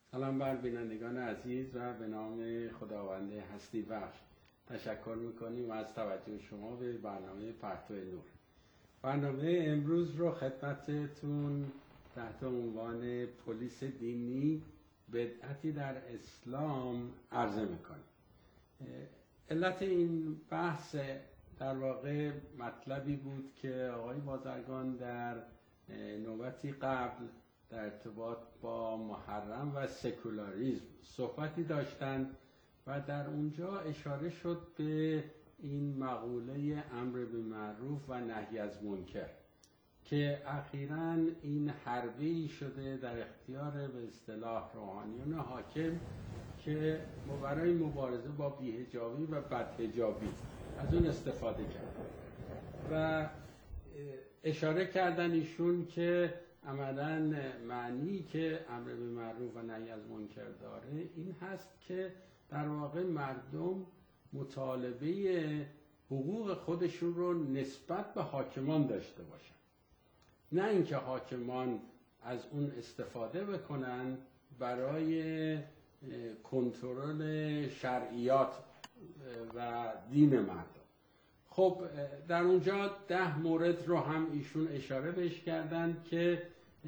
سلام بر بینندگان عزیز و به نام خداوند هستی بخش تشکر میکنیم از توجه شما به برنامه پرتو نور. برنامه امروز رو خدمتتون تحت عنوان پلیس دینی بدعتی در اسلام عرضه میکنیم. علت این بحث در واقع مطلبی بود که آقای بازرگان در نوبتی قبل در ارتباط با محرم و سکولاریسم صحبتی داشتند و در اونجا اشاره شد به این مقوله امر به معروف و نهی از منکر که اخیراً این حربه‌ای شده در اختیار به اصطلاح روحانیون حاکم که برای مبارزه با بی‌حجابی و بدحجابی از اون استفاده کرد و اشاره کردن ایشون که عملاً معنی که امر به معروف و نهی از منکر داره این هست که در واقع مردم مطالبه حقوق خودشون رو نسبت به حاکمان داشته باشن، نه اینکه حاکمان از اون استفاده بکنن برای کنترل شرعیات و دین مردم. خب در اونجا 10 مورد رو هم ایشون اشاره بهش کردن که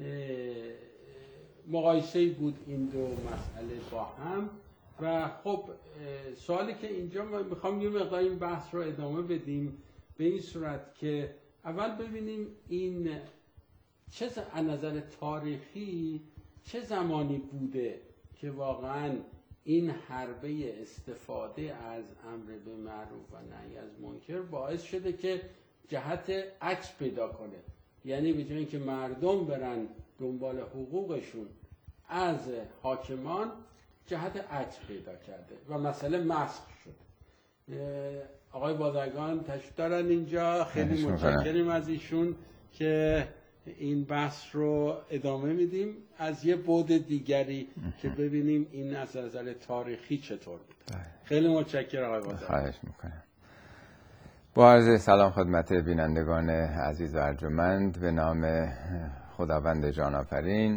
مقایسه‌ای بود این دو مسئله با هم و خب سوالی که اینجا ما میخوام یه مقدار این بحث رو ادامه بدیم به این صورت که اول ببینیم این چه از نظر تاریخی چه زمانی بوده که واقعاً این حربه استفاده از امر به معروف و نهی از منکر باعث شده که جهت عکس پیدا کنه، یعنی به جای اینکه مردم برن دنبال حقوقشون از حاکمان جهت عکس پیدا کرده و مسئله مسخ شد. آقای بازرگان تشریف دارن اینجا، خیلی متشکریم از ایشون که این بحث رو ادامه میدیم از یه بعد دیگری که ببینیم این از نظر تاریخی چطور بود. خیلی متشکرم آقای بازرگان. خواهش میکنم. با عرض سلام خدمت بینندگان عزیز و ارجمند به نام خداوند جان آفرین.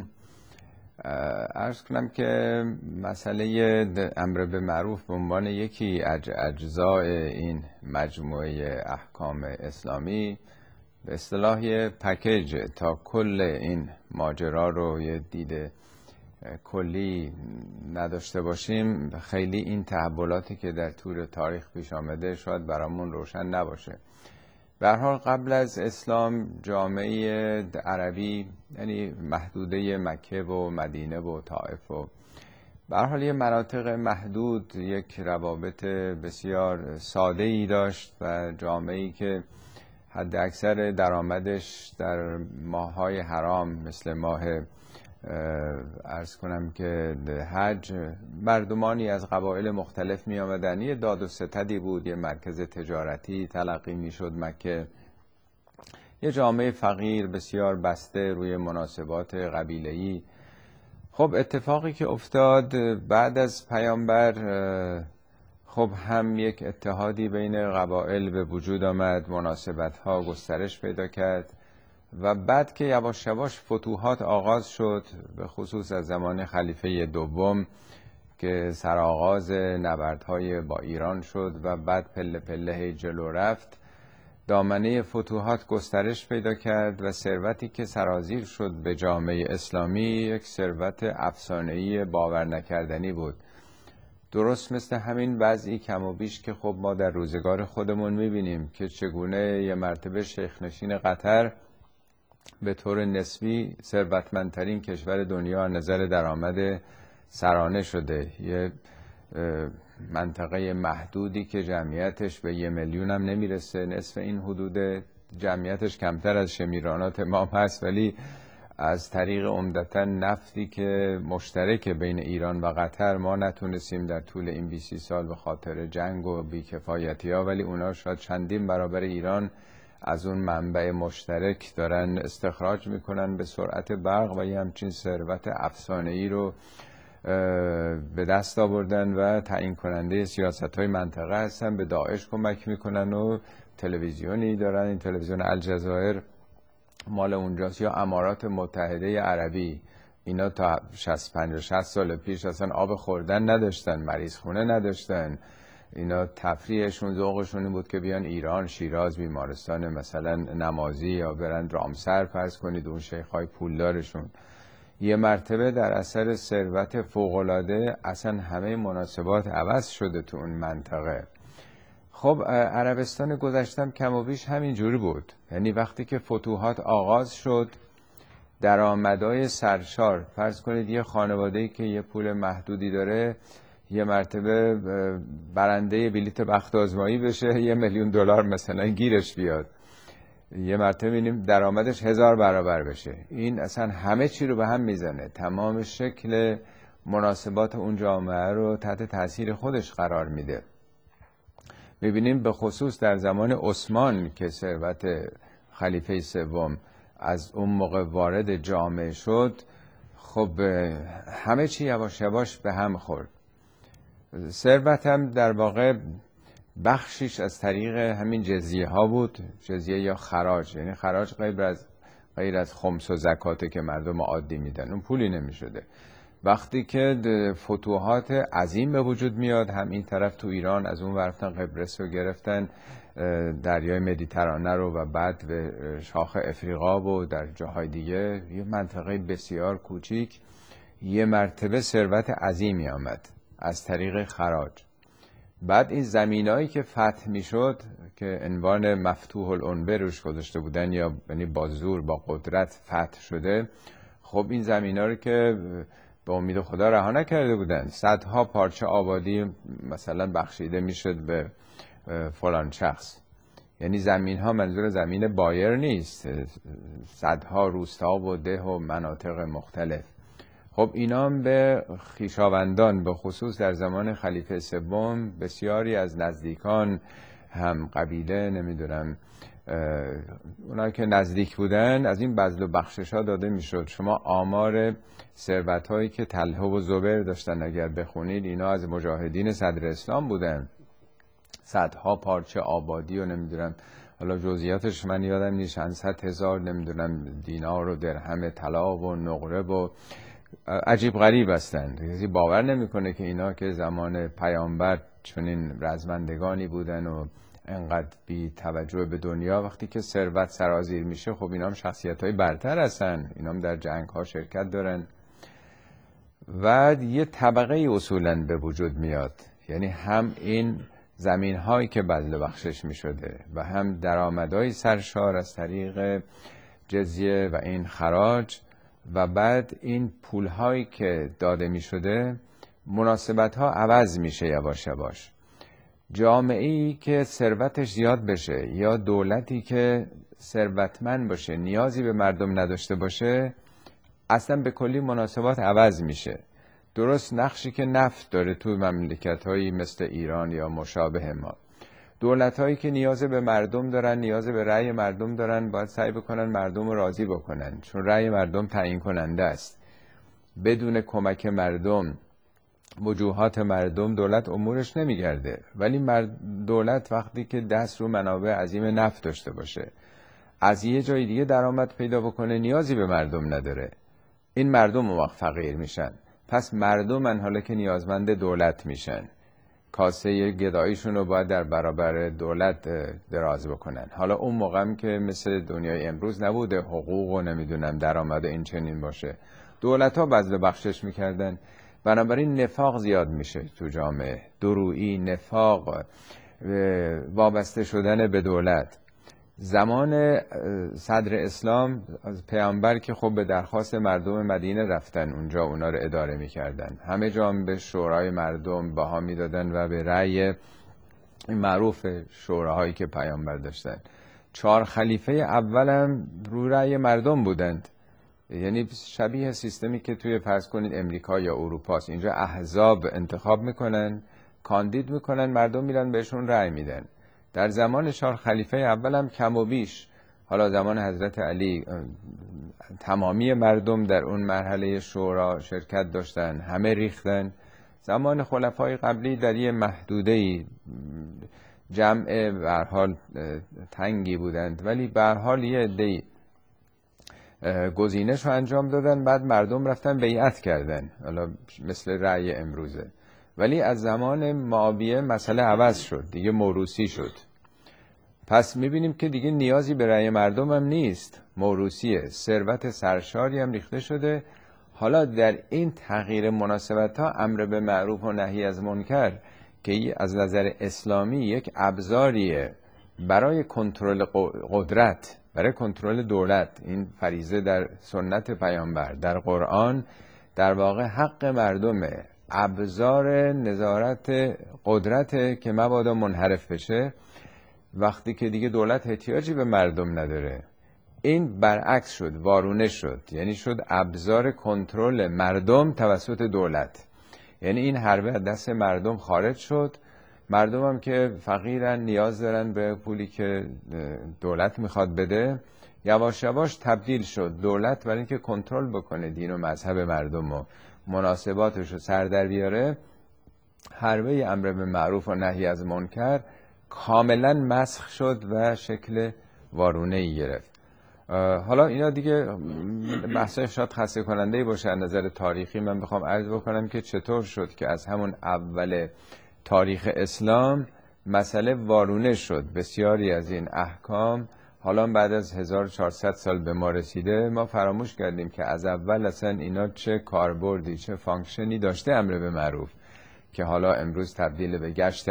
عرض کنم که مسئله امر به معروف به عنوان یکی اجزای این مجموعه احکام اسلامی به اصطلاح یه پکیج تا کل این ماجرا رو یه دید کلی نداشته باشیم خیلی این تحولاتی که در طول تاریخ پیش آمده شاید برامون روشن نباشه. به هر حال قبل از اسلام جامعه عربی یعنی محدوده مکه و مدینه و طائف و به هر حال یه مناطق محدود یک روابط بسیار ساده‌ای داشت و جامعه‌ای که حد اکثر درآمدش در ماه‌های حرام مثل ماه عرض کنم که حج مردمانی از قبایل مختلف می آمدن. یه داد و ستدی بود، یه مرکز تجارتی تلقی می شد مکه، یه جامعه فقیر بسیار بسته روی مناسبات قبیله‌ای. خب اتفاقی که افتاد بعد از پیامبر خب هم یک اتحادی بین قبایل به وجود آمد، مناسبت‌ها گسترش پیدا کرد و بعد که یواش یواش فتوحات آغاز شد به خصوص از زمان خلیفه دوم که سرآغاز نبردهای با ایران شد و بعد پله پله جلو رفت، دامنه فتوحات گسترش پیدا کرد و ثروتی که سرازیر شد به جامعه اسلامی یک ثروت افسانه‌ای باور نکردنی بود. درست مثل همین وضعی کم و بیش که خب ما در روزگار خودمون میبینیم که چگونه یه مرتبه شیخ نشین قطر به طور نسبی ثروتمندترین کشور دنیا از نظر درآمد سرانه شده. یه منطقه محدودی که جمعیتش به 1 میلیون هم نمیرسه، نصف این حدود جمعیتش کمتر از شمیرانات ما هست، ولی از طریق عمدتاً نفتی که مشترک بین ایران و قطر ما نتونستیم در طول این 20 سال به خاطر جنگ و بیکفایتی‌ها، ولی اونا شاید چندین برابر ایران از اون منبع مشترک دارن استخراج میکنن به سرعت برق و یه همچین ثروت افسانه‌ای رو به دست آوردن و تعیین کننده سیاست‌های منطقه هستن، به داعش کمک میکنن و تلویزیونی دارن، این تلویزیون الجزایر مال اونجاست، یا امارات متحده عربی اینا تا 65 و 60 سال پیش اصلا آب خوردن نداشتن، مریض خونه نداشتن. اینا تفریحشون ذوقشون این بود که بیان ایران، شیراز، بیمارستان مثلا نمازی یا برن رامسر فرض کنید، اون شیخ‌های پولدارشون. یه مرتبه در اثر ثروت فوق‌العاده اصلا همه مناسبات عوض شده تو اون منطقه. خب عربستان گذشتم کم و بیش همین جوری بود. یعنی وقتی که فتوحات آغاز شد، درآمدهای سرشار، فرض کنید یه خانواده‌ای که یه پول محدودی داره یه مرتبه برنده بلیت بخت آزمایی بشه، $1,000,000 مثلا گیرش بیاد، یه مرتبه می‌بینیم درآمدش 1000 برابر بشه. این اصلا همه چی رو به هم میزنه، تمام شکل مناسبات اون جامعه رو تحت تاثیر خودش قرار میده. می‌بینیم به خصوص در زمان عثمان که ثروت خلیفه سوم از اون موقع وارد جامعه شد، خب همه چی یواش یواش به هم خورد. ثروت هم در واقع بخشیش از طریق همین جزیه ها بود، جزیه یا خراج. یعنی خراج غیر از خمس و زکاته که مردم عادی میدن، اون پولی نمیشده. وقتی که فتوحات عظیم به وجود میاد، هم این طرف تو ایران، از اون رفتن قبرس رو گرفتن، دریای مدیترانه رو، و بعد به شاخ افریقا و در جاهای دیگه، یه منطقه بسیار کوچیک، یه مرتبه ثروت عظیمی آمد از طریق خراج. بعد این زمینایی که فتح میشد که عنوان مفتوح العنبه روش گذاشته بودن، یا یعنی با زور با قدرت فتح شده، خب این زمینا رو که به امید خدا رها نکرده بودن، صدها پارچه آبادی مثلا بخشیده میشد به فلان شخص. یعنی زمین ها منظور زمین بایر نیست، صدها روستا و ده و مناطق مختلف. خب اینا هم به خویشاوندان، به خصوص در زمان خلیفه سوم، بسیاری از نزدیکان، هم قبیله، نمیدونم اونا که نزدیک بودن، از این بذل و بخشش ها داده میشد. شما آمار ثروت هایی که طلحه و زبیر داشتن اگر بخونید، اینا از مجاهدین صدر اسلام بودن. صدها پارچه آبادی و نمیدونم، حالا جزئیاتش من یادم نیست، چند صد هزار نمیدونم دینار و درهم طلا و نقره و عجیب غریب هستند. کسی باور نمیکنه که اینا که زمان پیامبر چنین رزمندگانی بودن و انقدر بی توجه به دنیا، وقتی که ثروت سرازیر میشه، خب اینا هم شخصیت‌های برتر هستن، اینا هم در جنگ‌ها شرکت دارن. و یه طبقه اصولاً به وجود میاد، یعنی هم این زمین‌هایی که بذل و بخشش میشده و هم درآمدهای سرشار از طریق جزیه و این خراج، و بعد این پول‌هایی که داده میشده، مناسبت‌ها عوض میشه یواش یواش. جامعه‌ای که ثروتش زیاد بشه یا دولتی که ثروتمند باشه، نیازی به مردم نداشته باشه، اصلا به کلی مناسبات عوض میشه. درست نقشی که نفت داره تو مملکت‌هایی مثل ایران یا مشابه ما. دولت‌هایی که نیاز به مردم دارن، نیاز به رأی مردم دارن، باید سعی بکنن مردم رو راضی بکنن، چون رأی مردم تعیین کننده است. بدون کمک مردم، وجوهات مردم، دولت امورش نمیگرده. ولی دولت وقتی که دست رو منابع عظیم نفت داشته باشه، از یه جای دیگه درآمد پیدا بکنه، نیازی به مردم نداره، این مردم اون وقت فقیر میشن. پس مردمن حالا که نیازمند دولت میشن، کاسه گداییشون رو باید در برابر دولت دراز بکنن. حالا اون موقع هم که مثل دنیای امروز نبوده حقوق و نمیدونم درآمد این چنین باشه، دولت ها بذل بخشش میکردن. بنابراین نفاق زیاد میشه تو جامعه، درویی، نفاق، وابسته شدن به دولت. زمان صدر اسلام از پیامبر که خب به درخواست مردم مدینه رفتن اونجا، اونا رو اداره میکردن، همه جا به شورای مردم بها میدادن و به رأی معروف شوراهایی که پیامبر داشتن. 4 خلیفه اولم رو رأی مردم بودند. یعنی شبیه سیستمی که توی فرض کنید امریکا یا اروپاست. اینجا احزاب انتخاب میکنن، کاندید میکنن، مردم میرن بهشون رأی میدن. در زمان 4 خلیفه اولم کم و بیش، حالا زمان حضرت علی تمامی مردم در اون مرحله شورا شرکت داشتن، همه ریختن. زمان خلفای قبلی در یه محدوده‌ای جمع به هر حال تنگی بودند، ولی به هر حال یه عده‌ای گزینش رو انجام دادن، بعد مردم رفتن بیعت کردن، حالا مثل رأی امروزه. ولی از زمان معاویه مسئله عوض شد، دیگه موروثی شد. پس میبینیم که دیگه نیازی به رأی مردم هم نیست، موروثیه، ثروت سرشاری هم ریخته شده. حالا در این تغییر مناسبت ها امر به معروف و نهی از منکر که از نظر اسلامی یک ابزاریه برای کنترل قدرت، برای کنترل دولت، این فریضه در سنت پیامبر، در قرآن در واقع حق مردمه، ابزار نظارت قدرت که مبادا منحرف بشه وقتی که دیگه دولت احتیاجی به مردم نداره. این برعکس شد، وارونه شد، یعنی شد ابزار کنترل مردم توسط دولت. یعنی این حربه از دست مردم خارج شد. مردم هم که فقیرن، نیاز دارن به پولی که دولت میخواد بده، یواش یواش تبدیل شد دولت برای اینکه کنترل بکنه دین و مذهب مردم و مناسباتش رو سر در بیاره، حربه امر به معروف و نهی از منکر کاملا مسخ شد و شکل وارونه‌ای گرفت. حالا اینا دیگه بحثای شاید خسته کننده باشه از نظر تاریخی. من بخوام عرض بکنم که چطور شد که از همون اول تاریخ اسلام مسئله وارونه شد. بسیاری از این احکام حالا بعد از 1400 سال به ما رسیده، ما فراموش کردیم که از اول اصلا اینا چه کاربردی، چه فانکشنی داشته امر به معروف، که حالا امروز تبدیل به گشت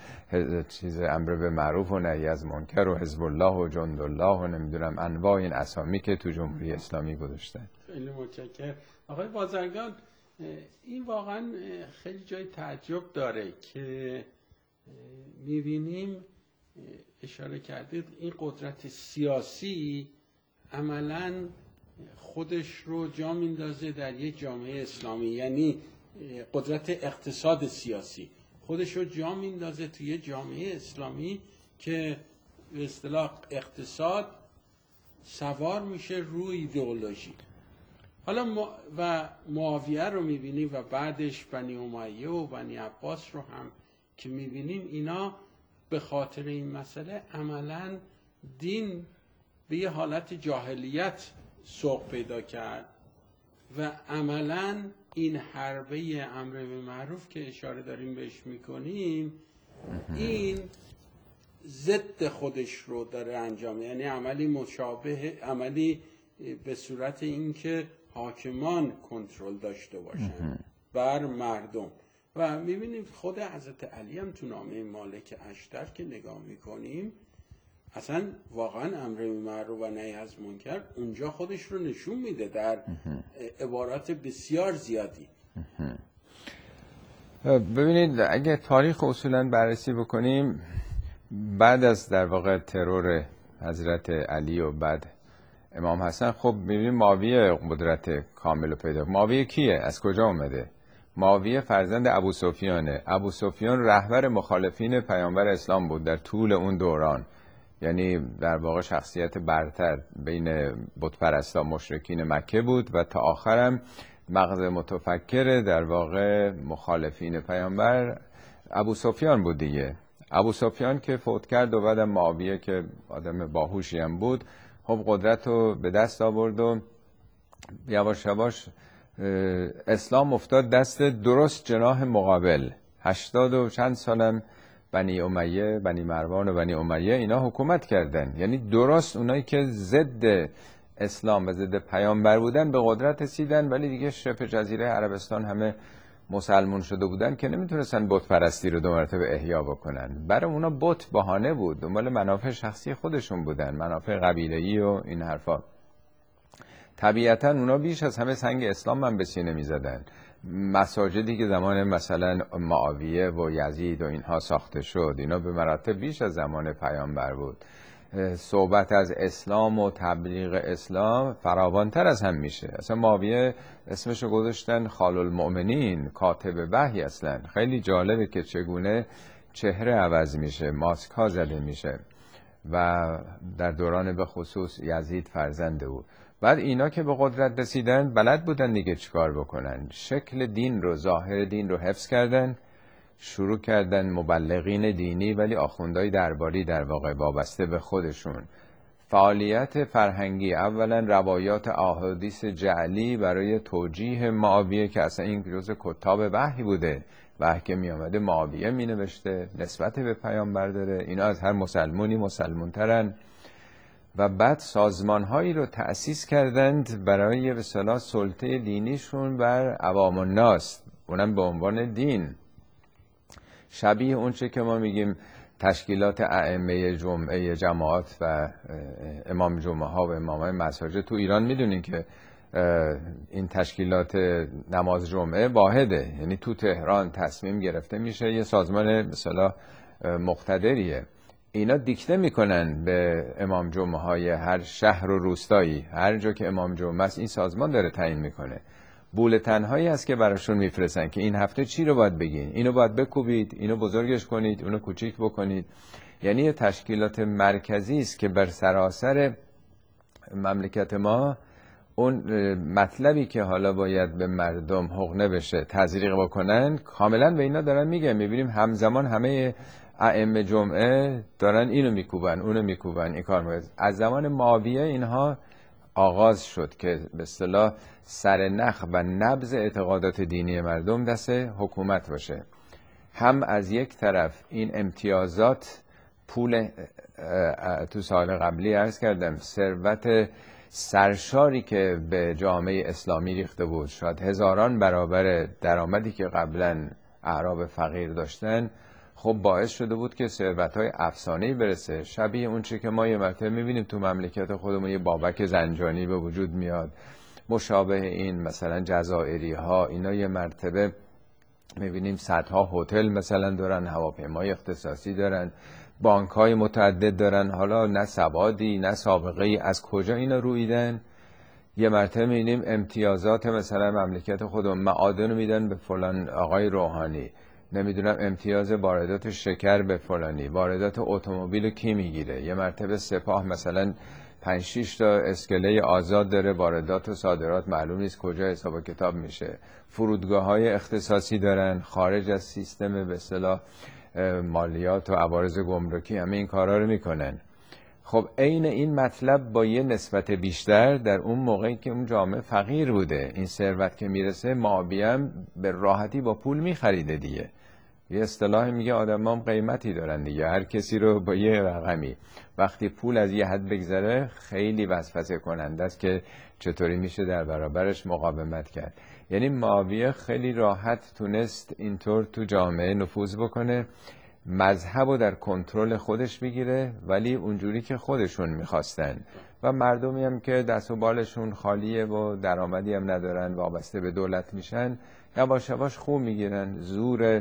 امر به معروف و نهی از منکر و حزب الله و جند الله و نمیدونم انواع این اسامی که تو جمهوری اسلامی گذاشتن. خیلی متشکرم آقای بازرگان. این واقعا خیلی جای تعجب داره که میبینیم، اشاره کردید، این قدرت سیاسی عملاً خودش رو جا میندازه در یک جامعه اسلامی، یعنی قدرت اقتصاد سیاسی خودش رو جا میندازه توی یک جامعه اسلامی که به اصطلاح اقتصاد سوار میشه روی ایدئولوژی. حالا و معاویه رو میبینیم و بعدش بنی امیه و بنی عباس رو هم که میبینیم، اینا به خاطر این مسئله عملاً دین به یه حالت جاهلیت سوق پیدا کرد و عملاً این حربه امر به معروف که اشاره داریم بهش میکنیم، این ضد خودش رو داره انجام، یعنی عملی مشابه، عملی به صورت اینکه حاکمان کنترل داشته باشن بر مردم. و میبینیم خود حضرت علی هم تو نامه مالک اشتر که نگاه میکنیم، اصلا واقعا امر به معروف و نهی از منکر اونجا خودش رو نشون میده در عبارات بسیار زیادی. ببینید اگه تاریخ اصولا بررسی بکنیم، بعد از در واقع ترور حضرت علی و بعد امام حسن، خب میبینیم معاویه قدرت کامل رو پیدا. معاویه کیه؟ از کجا اومده؟ معاویه فرزند ابو سفیانه. ابو سفیان رهبر مخالفین پیامبر اسلام بود در طول اون دوران، یعنی در واقع شخصیت برتر بین بتپرستا مشرکین مکه بود و تا آخرم مغز متفکر در واقع مخالفین پیامبر ابو سفیان بود دیگه. ابو سفیان که فوت کرد و بعدم معاویه که آدم باهوشی هم بود، خب قدرت رو به دست آورد و یواش یواش اسلام افتاد دست درست جناح مقابل. 80 و چند سالم بنی امیه، بنی مروان و بنی امیه اینا حکومت کردن، یعنی درست اونایی که ضد اسلام و ضد پیامبر بودن به قدرت رسیدن، ولی دیگه شبه جزیره عربستان همه مسلمون شده بودن که نمیتونستن بت پرستی رو دو مرتبه احیا بکنن. برای اونا بت بهانه بود، دنبال منافع شخصی خودشون بودن، منافع قبیله‌ای و این حرفا. طبیعتا اونا بیش از همه سنگ اسلام هم به سینه میزدن. مساجدی که زمان مثلا معاویه و یزید و اینها ساخته شد، اینا به مراتب بیش از زمان پیامبر بود. صحبت از اسلام و تبلیغ اسلام فراوانتر از هم میشه. اصلا معاویه اسمشو گذاشتن خال المؤمنین، کاتب وحی. اصلا خیلی جالبه که چگونه چهره عوض میشه، ماسک ها زده میشه. و در دوران به خصوص یزید فرزنده بود. بعد اینا که به قدرت رسیدن بلد بودن دیگه چیکار بکنن، شکل دین رو، ظاهر دین رو حفظ کردن، شروع کردن مبلغین دینی ولی آخوندهای درباری در واقع وابسته به خودشون فعالیت فرهنگی، اولا روایات احادیث جعلی برای توجیه معاویه که اصلا این جزء کتاب وحی بوده، وحی که می آمده معاویه می نوشته، نسبت به پیامبر داره، اینا از هر مسلمونی مسلمونترن. و بعد سازمانهایی رو تأسیس کردند برای به اصطلاح سلطه دینیشون بر عوام الناس، اونم به عنوان دین، شبیه اون چه که ما میگیم تشکیلات ائمه جمعه جماعت و امام جمعه ها و امامای مساجد. تو ایران میدونین که این تشکیلات نماز جمعه واحده، یعنی تو تهران تصمیم گرفته میشه، یه سازمان مثلا مقتدریه، اینا دیکته میکنن به امام جمعه های هر شهر و روستایی، هر جا که امام جمعه است این سازمان داره تعیین میکنه. بولتن هایی هست که براشون میفرستن که این هفته چی رو باید بگین، اینو باید بکوبید، اینو بزرگش کنید، اونو کوچیک بکنید. یعنی یه تشکیلات مرکزی است که بر سراسر مملکت ما اون مطلبی که حالا باید به مردم حقنه بشه تزریق بکنن، کاملا به اینا دارن میگن. میبینیم همزمان همه ائمه جمعه دارن اینو میکوبن اونو میکوبن، این کار میکنن. از زمان معاویه اینها آغاز شد که به اصطلاح سرنخ و نبض اعتقادات دینی مردم دست حکومت باشه. هم از یک طرف این امتیازات، پول، تو سال قبلی عرض کردم ثروت سرشاری که به جامعه اسلامی ریخته بود، شاید هزاران برابر درآمدی که قبلا اعراب فقیر داشتن، خب باعث شده بود که ثروت‌های افسانه‌ای برسه، شبیه اون چیزی که ما یه مرتبه می‌بینیم تو مملکت خودمون، یه بابک زنجانی به وجود میاد، مشابه این مثلا جزائری‌ها، اینا یه مرتبه می‌بینیم صدها هتل مثلا دارن، هواپیمای اختصاصی دارن، بانک‌های متعدد دارن، حالا نه سوادی نه سابقه ای، از کجا اینا رویدن؟ یه مرتبه می‌بینیم امتیازات مثلا مملکت خودمون، معادن رو میدن به فلان آقای روحانی، نمیدونم امتیاز واردات شکر به فلانی، واردات اتومبیل کی میگیره، یه مرتبه سپاه مثلا 5-6 تا اسکله آزاد داره، واردات و صادرات معلوم نیست کجا حساب کتاب میشه، فرودگاه‌های اختصاصی دارن خارج از سیستم به اصطلاح مالیات و عوارض گمرکی، همه این کارا رو میکنن. خب عین این مطلب با یه نسبت بیشتر در اون موقعی که اون جامعه فقیر بوده، این ثروت که میرسه معاویه هم به راحتی با پول میخریده دیگه. یه اصطلاح میگه آدمام قیمتی دارن دیگه، هر کسی رو با یه رقمی، وقتی پول از یه حد بگذره خیلی وسوسه کننده است که چطوری میشه در برابرش مقاومت کرد. یعنی معاویه خیلی راحت تونست اینطور تو جامعه نفوذ بکنه، مذهب رو در کنترل خودش بگیره، ولی اونجوری که خودشون میخواستن، و مردمی هم که دست و بالشون خالیه و درآمدی هم ندارن، وابسته به دولت میشن، یواش یواش خوب میگیرن، زور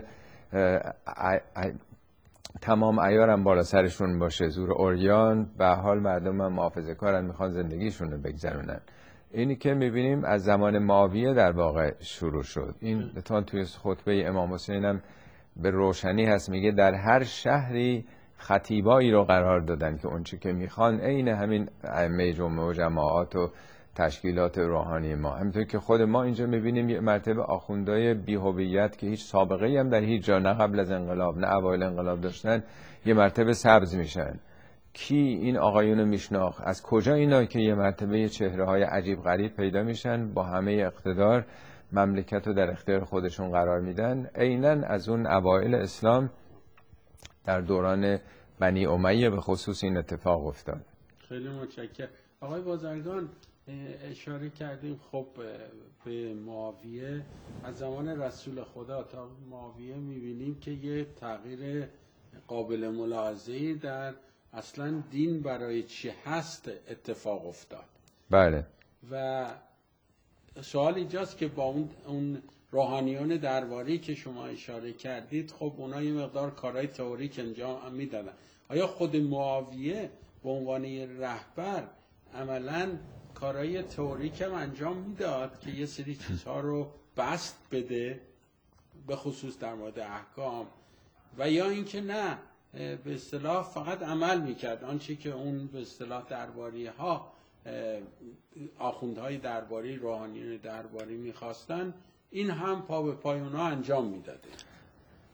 تمام عیارم بالا سرشون باشه، زور اوریان، به حال مردم هم محافظه کارن، میخوان زندگیشون رو بگذرونن. اینی که میبینیم از زمان معاویه در واقع شروع شد. این توی خطبه امام حسین هم به روشنی هست، میگه در هر شهری خطیبایی رو قرار دادن که اون چی که میخوان عین همین ائمه جمعه و جماعات و تشکیلات روحانی ما. همینطور که خود ما اینجا میبینیم یه مرتبه آخوندهای بی‌هویت که هیچ سابقه‌ای هم در هیچ جا، نه قبل از انقلاب نه اوایل انقلاب داشتن، یه مرتبه سبز میشن. کی این آقایونو میشناخت؟ از کجا اینا که یه مرتبه یه چهره‌های عجیب غریب پیدا میشن، با همه اقتدار مملکت رو در اختیار خودشون قرار میدن؟ عیناً از اون اوایل اسلام در دوران بنی امیه به خصوص این اتفاق افتاد. خیلی متشکرم. آقای بازرگان اشاره کردیم خب به معاویه، از زمان رسول خدا تا معاویه میبینیم که یه تغییر قابل ملاحظه‌ای در اصلا دین برای چی هست اتفاق افتاد. بله. و سوال اینجاست که با اون روحانیون درباری که شما اشاره کردید، خب اونا یه مقدار کارهای تئوریک انجام میدادن، آیا خود معاویه به عنوان رهبر عملاً کارهای تئوریک هم انجام میداد که یه سری چیزها رو بسط بده، به خصوص در مورد احکام، و یا اینکه نه به اصطلاح فقط عمل میکرد آنچه که اون به اصطلاح درباری ها، آخوندهای درباری، روحانیون درباری میخواستن، این هم پا به پای اونا انجام میداده؟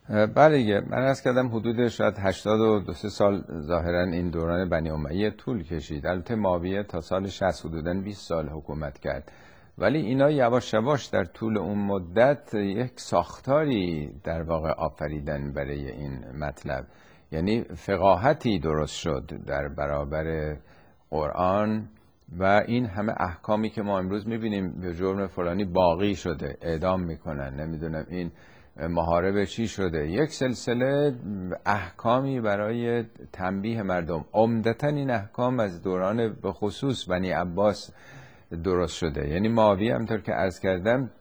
بله، من عرض کردم حدود شاید 82 سال ظاهرا این دوران بنی امیه طول کشید. البته معاویه تا سال 60 حدوداً 20 سال حکومت کرد، ولی اینا یواش یواش در طول اون مدت یک ساختاری در واقع آفریدن برای این مطلب. یعنی فقاهتی درست شد در برابر قرآن و این همه احکامی که ما امروز میبینیم به جرم فلانی باقی شده، اعدام میکنن، نمیدونم این محارب چی شده، یک سلسله احکامی برای تنبیه مردم. عمدتاً این احکام از دوران به خصوص بنی عباس درست شده. یعنی معاویه همطور که عرض کردم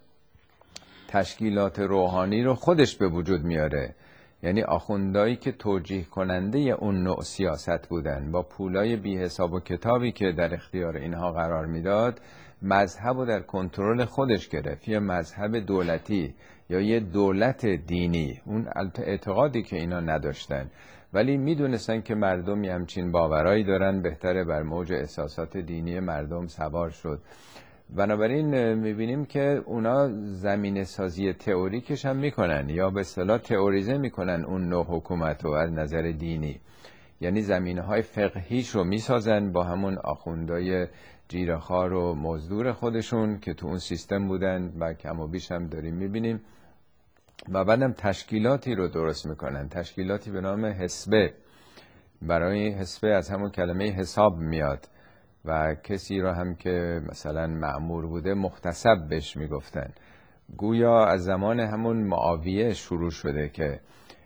تشکیلات روحانی رو خودش به وجود میاره، یعنی آخوندایی که توجیه کننده اون نوع سیاست بودن با پولای بی حساب و کتابی که در اختیار اینها قرار میداد، مذهب رو در کنترل خودش گرفت، یه مذهب دولتی یا یه دولت دینی. اون اعتقادی که اینا نداشتن، ولی میدونستن که مردم یه همچین باورایی دارن، بهتره بر موج احساسات دینی مردم سوار شد. بنابراین میبینیم که اونا زمینه سازی تئوریکش هم میکنن، یا به اصطلاح تئوریزه میکنن اون نوع حکومت رو از نظر دینی. یعنی زمینه های فقهیش رو میسازن با همون آخوندای جیره‌خوار و مزدور خودشون که تو اون سیستم بودن و کم و بیش هم داریم میبینیم. و بعدم تشکیلاتی رو درست میکنن، تشکیلاتی به نام حسبه. برای حسبه از همون کلمه حساب میاد و کسی رو هم که مثلا مأمور بوده محتسب بهش میگفتن. گویا از زمان همون معاویه شروع شده که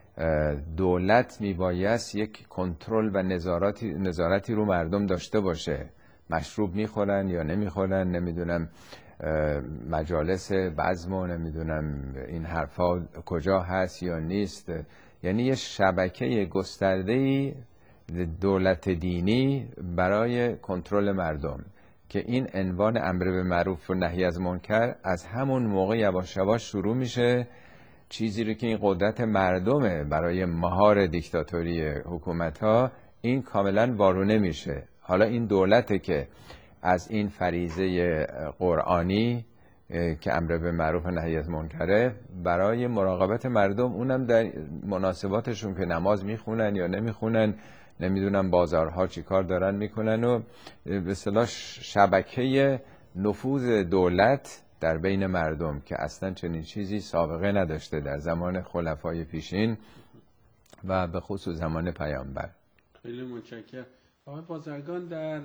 دولت میبایست یک کنترل و نظارتی رو مردم داشته باشه. مشروب میخورن یا نمیخورن، نمیدونم مجالس بزم و نمیدونم این حرفا کجا هست یا نیست. یعنی یه شبکه گسترده‌ای دولت دینی برای کنترل مردم که این عنوان امر به معروف و نهی از منکر از همون موقع یواش یواش شروع میشه. چیزی رو که این قدرت مردمه برای مهار دیکتاتوری حکومت‌ها، این کاملا وارونه میشه. حالا این دولته که از این فریضه قرآنی که امر به معروف و نهی از منکره برای مراقبت مردم، اونم در مناسباتشون که نماز میخونن یا نمیخونن، نمیدونم بازارها چی کار دارن میکنن، و به اصطلاح شبکه نفوذ دولت در بین مردم که اصلا چنین چیزی سابقه نداشته در زمان خلفای پیشین و به خصوص زمان پیامبر. خیلی متشکرم. آقای بازرگان، در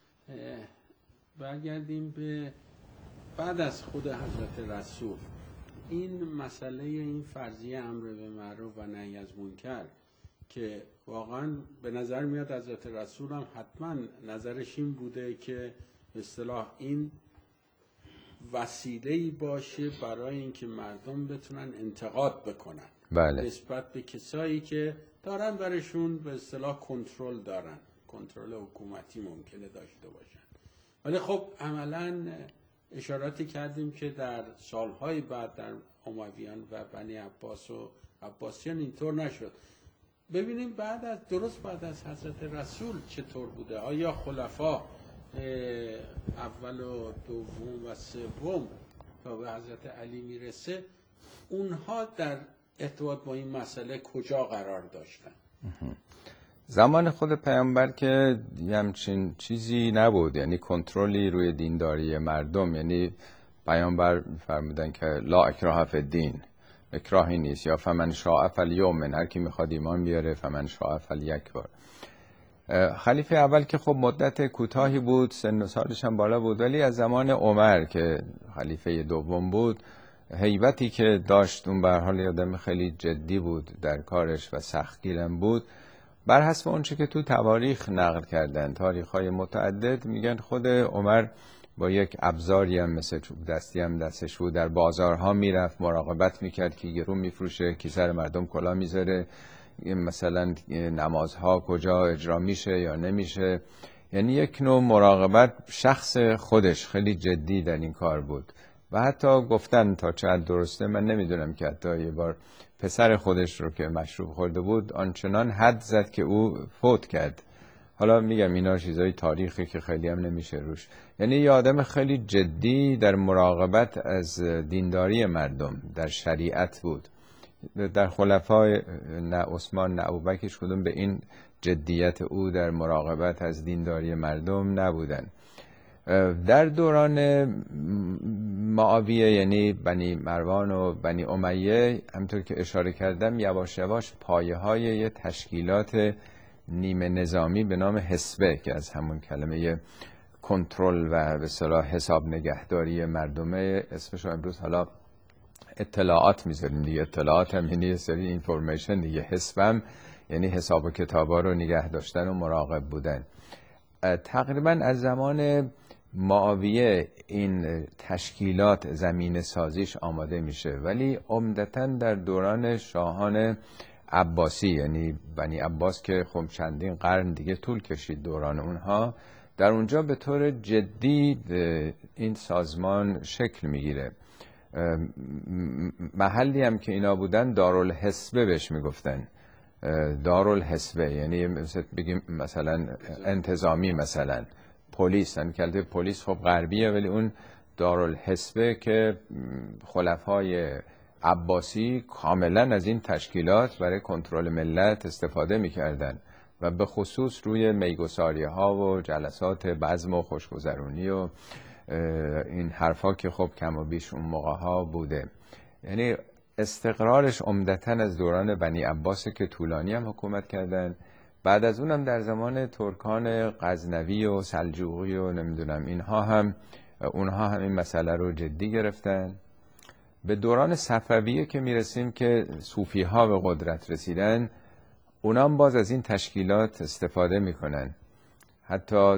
برگردیم به بعد از خود حضرت رسول، این مسئله این فرضیه امر به معروف و نهی از منکر که واقعا به نظر میاد حضرت رسول هم حتما نظرش این بوده که به اصطلاح این وسیله‌ای باشه برای اینکه مردم بتونن انتقاد بکنن بله. نسبت به کسایی که دارن برشون به اصطلاح کنترل دارن، کنترل حکومتی ممکنه داشته باشن. ولی خب عملاً اشاراتی کردیم که در سالهای بعد در امویان و بنی عباس و عباسیان اینطور نشد. ببینیم درست بعد از حضرت رسول چطور بوده. آیا خلفا اول و دوم و سوم تا به حضرت علی میرسه، اونها در ارتباط با این مسئله کجا قرار داشتن؟ زمان خود پیامبر که همچین چیزی نبود، یعنی کنترلی روی دینداری مردم. یعنی پیامبر فرمودن که لا اکراه فی الدین، اکراهی نیست، یا فمن شاء فلیؤمن، هر کی میخواد ایمان بیاره، فمن شاء فلیکفر. خلیفه اول که خب مدت کوتاهی بود، سن و سالش هم بالا بود، ولی از زمان عمر که خلیفه دوم بود، هیبتی که داشت، اون به هر حال آدم خیلی جدی بود در کارش و سختگیرم بود. بر حسب اون چه که تو تواریخ نقل کردن، تاریخ‌های متعدد، میگن خود عمر با یک ابزاری هم مثل چوب دستی هم دستش بود، در بازارها میرفت مراقبت میکرد که گرون میفروشه، کی سر مردم کلا میذاره، مثلا نمازها کجا اجرا میشه یا نمیشه. یعنی یک نوع مراقبت شخص خودش خیلی جدی در این کار بود. و حتی گفتن تا چقدر درسته من نمیدونم که حتی یه بار پسر خودش رو که مشروب خورده بود آنچنان حد زد که او فوت کرد. حالا میگم اینا چیزای تاریخی که خیلی هم نمیشه روش. یعنی یه آدم خیلی جدی در مراقبت از دینداری مردم در شریعت بود. در خلفای نه عثمان نه ابوبکر هیچ کدوم به این جدیت او در مراقبت از دینداری مردم نبودن. در دوران معاویه یعنی بنی مروان و بنی امیه همطور که اشاره کردم یواش یواش پایه های یه تشکیلات نیمه نظامی به نام حسبه که از همون کلمه کنترل و به اصطلاح حساب نگهداری مردمه اسمش رو امروز حالا اطلاعات میذاریم دیگه. اطلاعات هم یعنی یه سری اینفورمیشن دیگه، حسبم یعنی حساب و کتابا رو نگه داشتن و مراقب بودن. تقریبا از زمان معاویه این تشکیلات زمین سازیش آماده میشه، ولی عمدتاً در دوران شاهان عباسی یعنی بنی عباس که خب چندین قرن دیگه طول کشید دوران اونها، در اونجا به طور جدی این سازمان شکل میگیره. محلی هم که اینا بودن دارالحسبه بهش میگفتن. دارالحسبه یعنی بگیم مثلا انتظامی، مثلا پلیس، کلمه پلیس خب غربیه ولی اون دارالحسبه که خلفای عباسی کاملا از این تشکیلات برای کنترل ملت استفاده میکردن و به خصوص روی میگساری ها و جلسات بزم و خوشگذرونی و این حرفا که خب کم و بیش اون موقع ها بوده. یعنی استقرارش عمدتاً از دوران بنی عباس که طولانی هم حکومت کردن. بعد از اونم در زمان ترکان غزنوی و سلجوقی و نمیدونم اونها هم این مسئله رو جدی گرفتن. به دوران صفویه که میرسیم که صوفی ها به قدرت رسیدن، اونام باز از این تشکیلات استفاده میکنن، حتی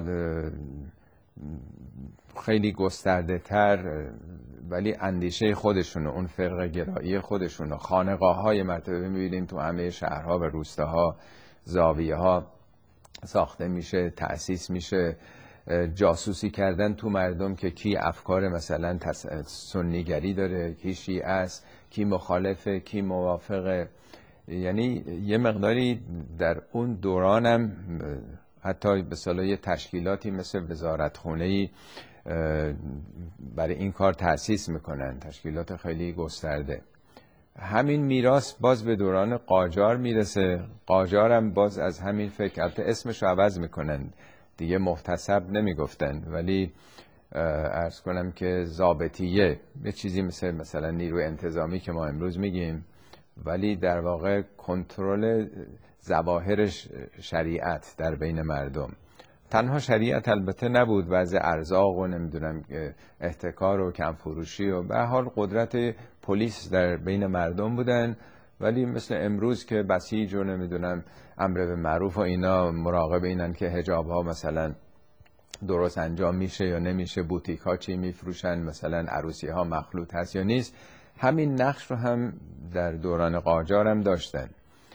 خیلی گسترده تر، ولی اندیشه خودشونو، اون فرقه گرایی خودشونو، خانقاه های مرتبه میبینیم تو همه شهرها و روستاها زاویه ها ساخته میشه، تأسیس میشه. جاسوسی کردن تو مردم که کی افکار مثلا سنیگری داره، کی شیعه است، کی مخالفه، کی موافقه. یعنی یه مقداری در اون دورانم حتی به اصطلاح یه تشکیلاتی مثل وزارتخونه‌ای برای این کار تأسیس میکنن، تشکیلات خیلی گسترده. همین میراث باز به دوران قاجار میرسه. قاجار هم باز از همین فکر، البته اسمش رو عوض میکنن دیگه، محتسب نمیگفتن ولی عرض کنم که ضابطیه، یه چیزی مثلا نیروی انتظامی که ما امروز میگیم، ولی در واقع کنترل ظواهر شریعت در بین مردم. تنها شریعت البته نبود، وضع ارزاق و نمیدونم احتکار و کمفروشی و به حال قدرت پلیس در بین مردم بودن. ولی مثل امروز که بسیج و نمیدونم امر به معروف و اینا مراقب اینن که حجاب ها مثلا درست انجام میشه یا نمیشه، بوتیک ها چی میفروشن، مثلا عروسی ها مخلوط هست یا نیست. همین نقش رو هم در دوران قاجار هم داشتن.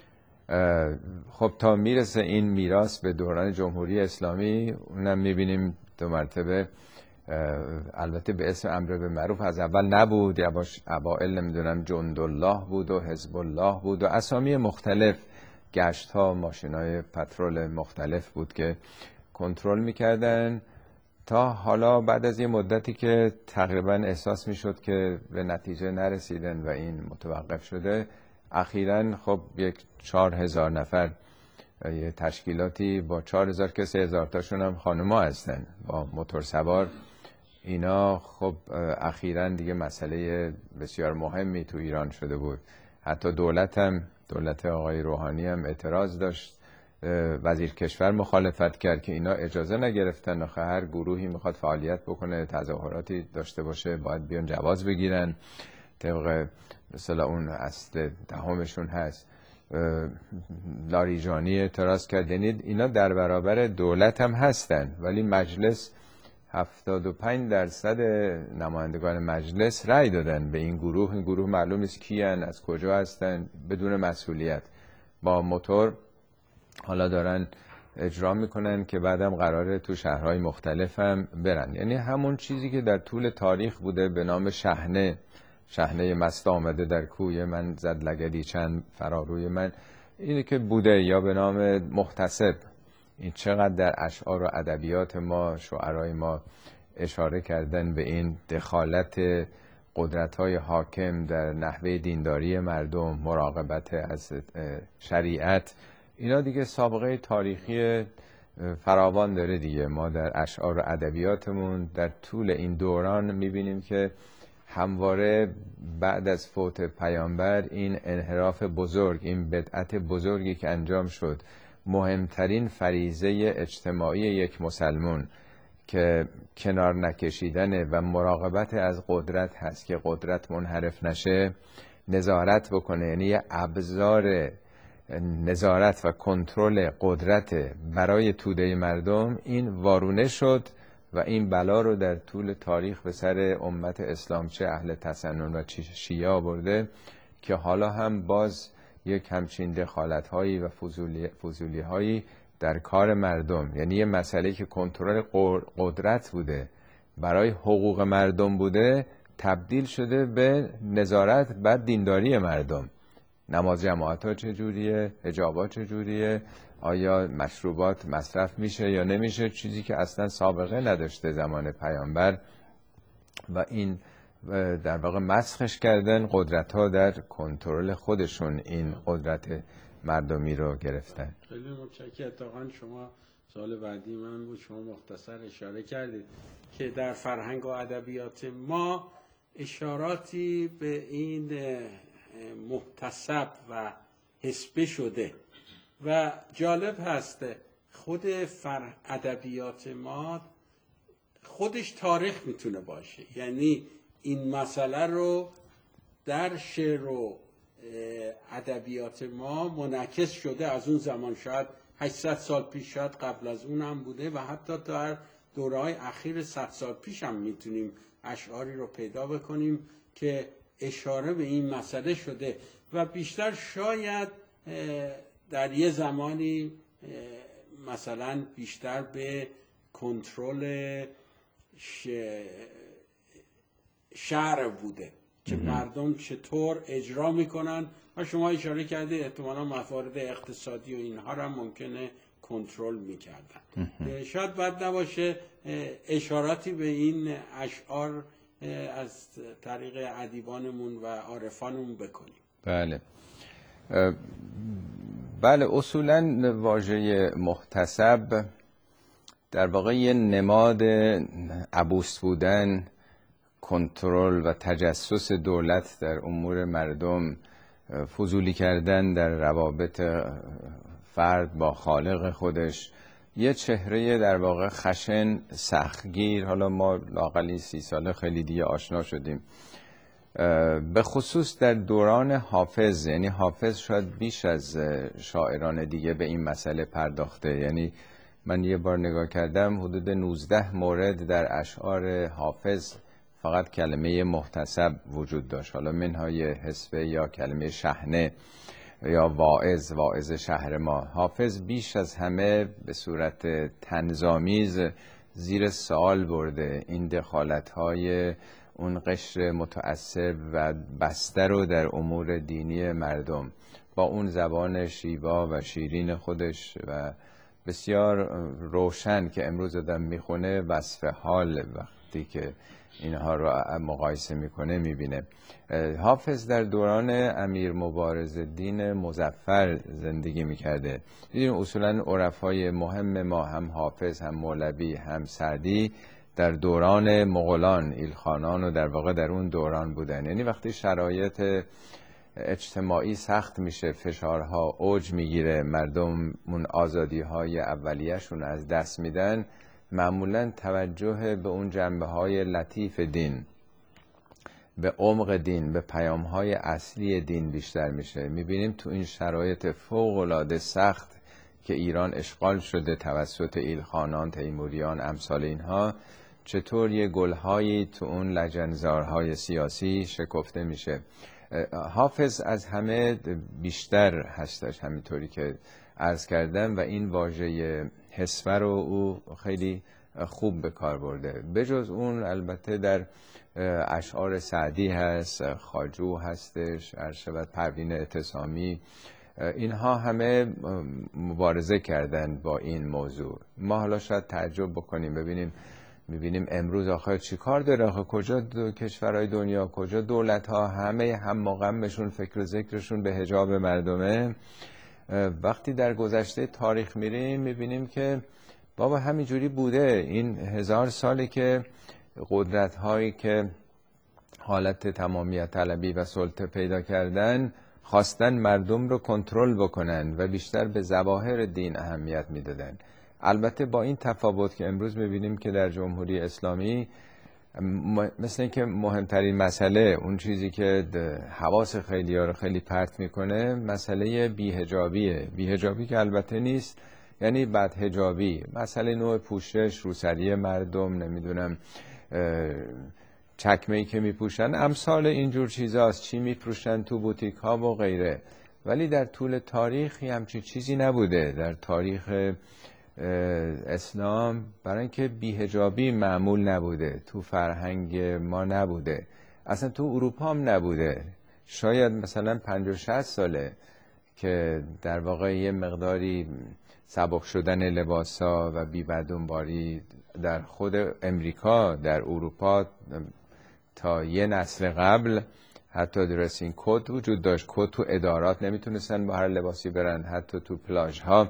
خب تا میرسه این میراث به دوران جمهوری اسلامی، اونم میبینیم دو مرتبه، البته به اسم امر به معروف از اول نبود، یا باش اوائل نمیدونم جندالله بود و حزب الله بود و اسامی مختلف، گشت ها، ماشین های پترول مختلف بود که کنترل میکردن، تا حالا بعد از یه مدتی که تقریبا احساس میشد که به نتیجه نرسیدن و این متوقف شده، اخیراً خب 4000 نفر یه تشکیلاتی با 4000 که 3000 تاشون هم خانوما هستن با موتور سوار. اینا خب اخیراً دیگه مسئله بسیار مهمی تو ایران شده بود. حتی دولت آقای روحانی هم اعتراض داشت، وزیر کشور مخالفت کرد که اینا اجازه نگرفتن، آخه هر گروهی میخواد فعالیت بکنه، تظاهراتی داشته باشه باید بیان جواز بگیرن، طبق مثلا اون اصل دهمشون هست. لاریجانی اعتراض کرد. یعنی اینا در برابر دولت هم هستن، ولی مجلس 75% نمایندگان مجلس رأی دادن به این گروه. این گروه معلوم نیست کیان، از کجا هستن، بدون مسئولیت با موتور حالا دارن اجرا میکنن که بعدم قراره تو شهرهای مختلف هم برن. یعنی همون چیزی که در طول تاریخ بوده به نام شحنه مست آمده در کوی من، زد لگدی چند فراروی من، اینه که بوده، یا به نام محتسب. این چقدر در اشعار و ادبیات ما، شعرای ما اشاره کردن به این دخالت قدرت‌های حاکم در نحوه دینداری مردم، مراقبت از شریعت، اینا دیگه سابقه تاریخی فراوان داره دیگه. ما در اشعار و ادبیاتمون در طول این دوران می‌بینیم که همواره بعد از فوت پیامبر این انحراف بزرگ، این بدعت بزرگی که انجام شد، مهمترین فریضه اجتماعی یک مسلمان که کنار نکشیدن و مراقبت از قدرت هست که قدرت منحرف نشه، نظارت بکنه. یعنی یه ابزار نظارت و کنترل قدرت برای توده مردم، این وارونه شد و این بلا رو در طول تاریخ به سر امت اسلام، چه اهل تسنن و چه شیعه آورده که حالا هم باز یک همچین دخالت‌هایی و فضولی‌هایی در کار مردم. یعنی یه مسئله که کنترل قدرت بوده، برای حقوق مردم بوده، تبدیل شده به نظارت بر دینداری مردم. نماز جماعت‌ها چجوریه؟ حجاب‌ها چجوریه؟ آیا مشروبات مصرف میشه یا نمیشه؟ چیزی که اصلا سابقه نداشته زمان پیامبر، و این در واقع مسخش کردن. قدرت‌ها در کنترل خودشون این قدرت مردمی رو گرفتن. خیلی متشکرم. اتفاقا شما سوال بعدی من بود، شما مختصر اشاره کردید که در فرهنگ و ادبیات ما اشاراتی به این محتسب و حسبه شده و جالب هست خود ادبیات ما خودش تاریخ میتونه باشه. یعنی این مسئله رو در شعر و ادبیات ما منعکس شده از اون زمان، شاید 800 سال پیش، شاید قبل از اون هم بوده و حتی در دوره‌های اخیر 100 سال پیش هم میتونیم اشعاری رو پیدا بکنیم که اشاره به این مسئله شده و بیشتر شاید در یه زمانی مثلا بیشتر به کنترل شعر بوده که مردم چطور اجرا میکنن و شما اشاره کرده احتمالا موارد اقتصادی و اینها را ممکنه کنترل میکردن. شاید بد نباشه اشاراتی به این اشعار از طریق ادیبانمون و عارفانمون بکنیم. بله بله، اصولا واژه محتسب در واقع یه نماد عبوس بودن، کنترل و تجسس دولت در امور مردم، فضولی کردن در روابط فرد با خالق خودش، یه چهره در واقع خشن، سختگیر. حالا ما لااقل 30 ساله خیلی دیگه آشنا شدیم، به خصوص در دوران حافظ. یعنی حافظ شاید بیش از شاعران دیگه به این مسئله پرداخته. یعنی من یه بار نگاه کردم حدود 19 مورد در اشعار حافظ فقط کلمه محتسب وجود داشت، حالا منهای حسبه یا کلمه شحنه یا واعظ شهر ما. حافظ بیش از همه به صورت طنزآمیز زیر سوال برده این دخالت‌های اون قشر متعصب و بسته رو در امور دینی مردم با اون زبان شیوا و شیرین خودش و بسیار روشن که امروز آدم میخونه وصف حال وقتی که اینها رو مقایسه میکنه میبینه. حافظ در دوران امیر مبارزالدین مظفر زندگی میکرده. دیدیم اصولا عرفای مهم ما هم حافظ، هم مولوی، هم سعدی در دوران مغولان، ایلخانان و در واقع در اون دوران بودن. یعنی وقتی شرایط اجتماعی سخت میشه، فشارها اوج میگیره، مردم اون آزادی‌های اولیه‌شون از دست میدن، معمولا توجه به اون جنبه‌های لطیف دین، به عمق دین، به پیام‌های اصلی دین بیشتر میشه. میبینیم تو این شرایط فوق‌العاده سخت که ایران اشغال شده توسط ایلخانان، تیموریان، امثال اینها، چطور یه گل‌هایی تو اون لجنزارهای سیاسی شکفته میشه. حافظ از همه بیشتر هستش، همینطوری که عرض کردم، و این واژه حسبه رو او خیلی خوب به کار برده. بجز اون البته در اشعار سعدی هست، خواجو هستش، ارشد پروین اعتصامی، اینها همه مبارزه کردن با این موضوع. ما حالا شاید تعجب بکنیم ببینیم میبینیم امروز آخر چی کار داره؟ آخه کجا کشورهای دنیا، کجا دولت‌ها همه هم و غمشون فکر و ذکرشون به حجاب مردمه. وقتی در گذشته تاریخ میریم میبینیم که بابا همینجوری بوده. این 1000 ساله که قدرت‌هایی که حالت تمامیت طلبی و سلطه پیدا کردن خواستن مردم رو کنترل بکنن و بیشتر به ظواهر دین اهمیت میدادن. البته با این تفاوت که امروز میبینیم که در جمهوری اسلامی مثل اینکه مهمترین مسئله، اون چیزی که حواس خیلی‌ها رو خیلی پرت میکنه، مسئله بی‌حجابیه. بی‌حجابی که البته نیست، یعنی بدحجابی، مسئله نوع پوشش، روسری مردم، نمیدونم چکمه‌ای که میپوشن، امثال اینجور چیزاست، چی میپوشن تو بوتیک ها و غیره. ولی در طول تاریخ همچین چیزی نبوده. در تاریخ اسلام برای اینکه بی‌حجابی معمول نبوده، تو فرهنگ ما نبوده، اصلا تو اروپا هم نبوده. شاید مثلا 50 60 ساله که در واقع یه مقداری سبک شدن لباسا و بی‌بدنباری در خود امریکا، در اروپا تا یه نسل قبل حتی درسینگ کد وجود داشت. کد تو ادارات نمیتونستن با هر لباسی برن، حتی تو پلاژ ها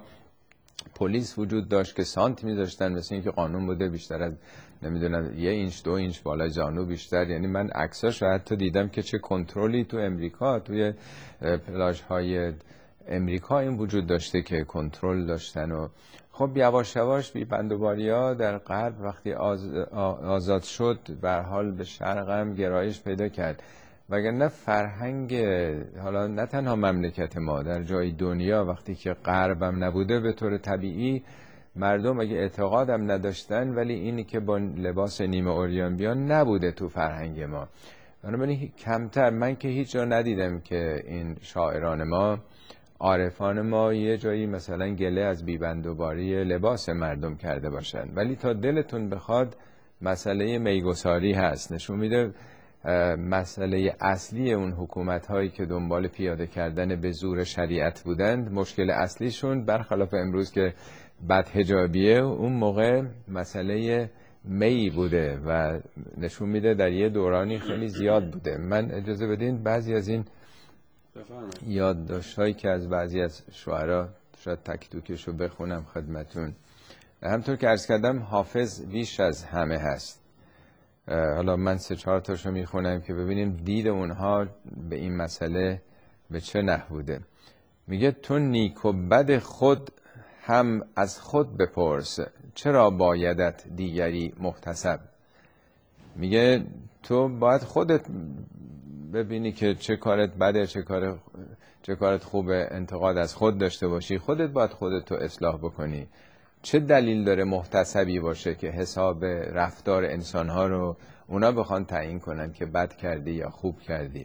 پلیس وجود داشت که سانت میذاشتن، مثل اینکه قانون بوده بیشتر از نمیدونم 1 اینچ 2 اینچ بالای زانو بیشتر. یعنی من عکساش حتی دیدم که چه کنترلی تو امریکا، توی پلاژ های امریکا این وجود داشته که کنترل داشتن. و خب یواش یواش بی‌بندوباری‌ها در غرب وقتی آزاد شد به هر حال به شرق هم گرایش پیدا کرد. وگرنه فرهنگ حالا نه تنها مملکت ما، در جای دنیا وقتی که غرب هم نبوده، به طور طبیعی مردم اگه اعتقادم نداشتن، ولی اینی که با لباس نیمه عریان بیان نبوده تو فرهنگ ما. بنابراین کمتر، من که هیچ جا ندیدم که این شاعران ما، عارفان ما یه جایی مثلا گله از بی‌بندوباری لباس مردم کرده باشن. ولی تا دلتون بخواد مسئله میگساری هست. نشون میده مسئله اصلی اون حکومت هایی که دنبال پیاده کردن به زور شریعت بودند، مشکل اصلیشون برخلاف امروز که بدحجابیه، اون موقع مسئله می بوده و نشون میده در یه دورانی خیلی زیاد بوده. من اجازه بدین بعضی از این یادداشت‌هایی که از بعضی از شعرا شاید تک توکشو بخونم خدمتون. همطور که عرض کردم حافظ بیش از همه هست. حالا من 3-4 تاشو میخونم که ببینیم دید اونها به این مسئله به چه نحو بوده. میگه تو نیک و بد خود هم از خود بپرس، چرا بایدت دیگری محتسب. میگه تو باید خودت ببینی که چه کارت بده، چه کارت خوبه، انتقاد از خود داشته باشی، خودت باید خودتو اصلاح بکنی. چه دلیل داره محتسبی باشه که حساب رفتار انسانها رو اونا بخوان تعیین کنن که بد کردی یا خوب کردی.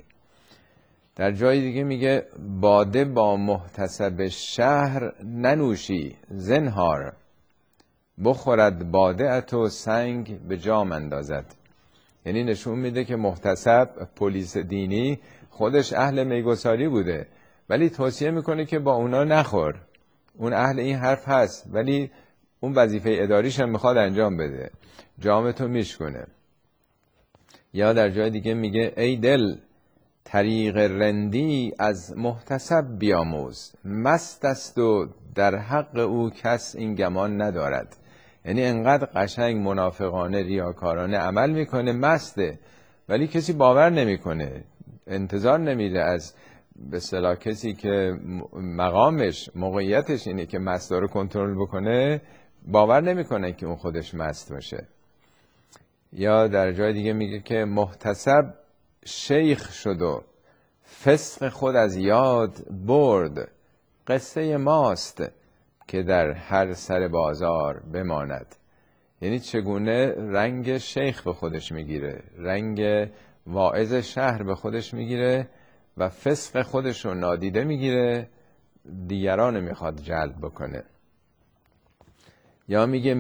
در جای دیگه میگه باده با محتسب شهر ننوشی زنهار، بخورد باده اتو سنگ به جام اندازد. یعنی نشون میده که محتسب، پلیس دینی، خودش اهل میگساری بوده، ولی توصیه میکنه که با اونا نخور. اون اهل این حرف هست ولی اون وظیفه اداریش هم میخواد انجام بده، جامتو میشکنه. یا در جای دیگه میگه ای دل طریق رندی از محتسب بیاموز، مست است و در حق او کس این گمان ندارد. یعنی انقدر قشنگ منافقانه ریاکارانه عمل میکنه، مسته، ولی کسی باور نمیکنه، انتظار نمیده از به اصطلاح کسی که مقامش موقعیتش اینه که مستا رو کنترل بکنه، باور نمیکنه که اون خودش مست باشه. یا در جای دیگه میگه که محتسب شیخ شد و فسق خود از یاد برد، قصه ماست که در هر سر بازار بماند. یعنی چگونه رنگ شیخ به خودش میگیره، رنگ واعظ شهر به خودش میگیره و فسق خودش رو نادیده میگیره، دیگران میخواد جلب بکنه. یا میگه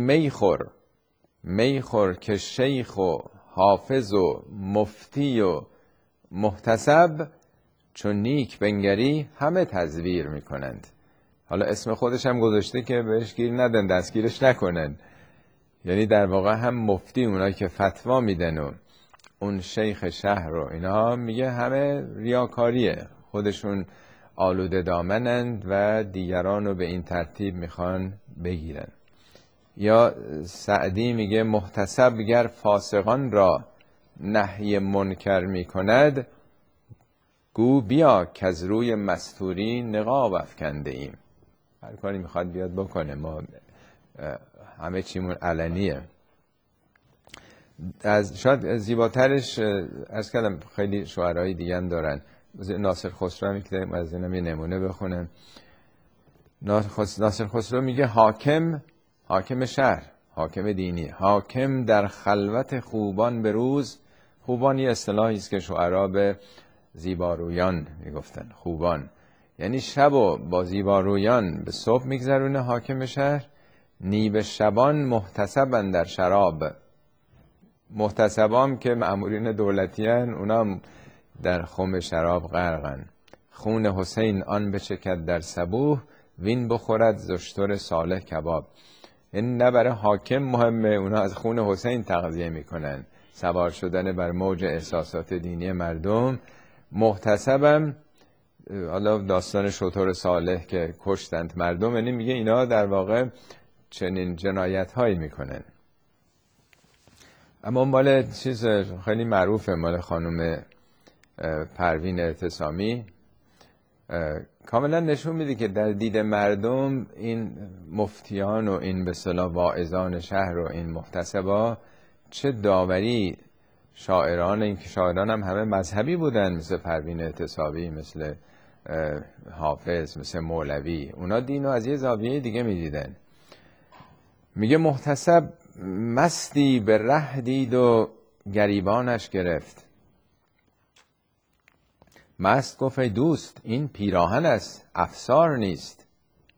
میخور که شیخ و حافظ و مفتی و محتسب، چون نیک بنگری همه تزویر میکنند. حالا اسم خودش هم گذاشته که بهش گیر ندن، دستگیرش نکنن. یعنی در واقع هم مفتی اونایی که فتوا میدن و اون شیخ شهر رو اینا میگه همه ریاکاریه، خودشون آلوده دامنند و دیگران رو به این ترتیب میخوان بگیرن. یا سعدی میگه محتسب گر فاسقان را نهی منکر میکند، گو بیا که از روی مستوری نقاب افکنده ایم. هر کاری میخواد بیاد بکنه، ما همه چیمون علنیه. از شاید زیباترش عرض کردم خیلی شعرهای دیگه هم دارن. ناصر خسرو هم که از اینم یه نمونه بخونم. ناصر خسرو میگه حاکم شهر، حاکم دینی، حاکم در خلوت خوبان به روز. خوبان یه اصطلاحی است که شعرا به زیبارویان میگفتن. خوبان یعنی شب و با زیبارویان به صبح میگذرونه حاکم شهر. نیب شبان محتسبن در شراب. محتسبام که مأمورین دولتی هن، اونا در خم شراب غرقن. خون حسین آن بچکد در صبوح، وین بخورد زشتر صالح کباب. این نه برای حاکم مهمه، اونا از خون حسین تغذیه میکنن، سوار شدن بر موج احساسات دینی مردم. محتسبم، حالا داستان شتر صالح که کشتند مردم، یعنی میگه اینا در واقع چنین جنایت هایی میکنن. اما مال چیز خیلی معروفه، مال خانم پروین اعتصامی، کاملا نشون میده که در دید مردم این مفتیان و این به اصطلاح واعظان شهر و این محتسبا چه داوری. شاعران، این که شاعران هم همه مذهبی بودن، مثل پروین اعتصامی، مثل حافظ، مثل مولوی، اونا دینو از یه زاویه دیگه میدیدن. میگه محتسب مستی به ره دید و گریبانش گرفت. مست گفت ای دوست این پیراهن است، افسار نیست.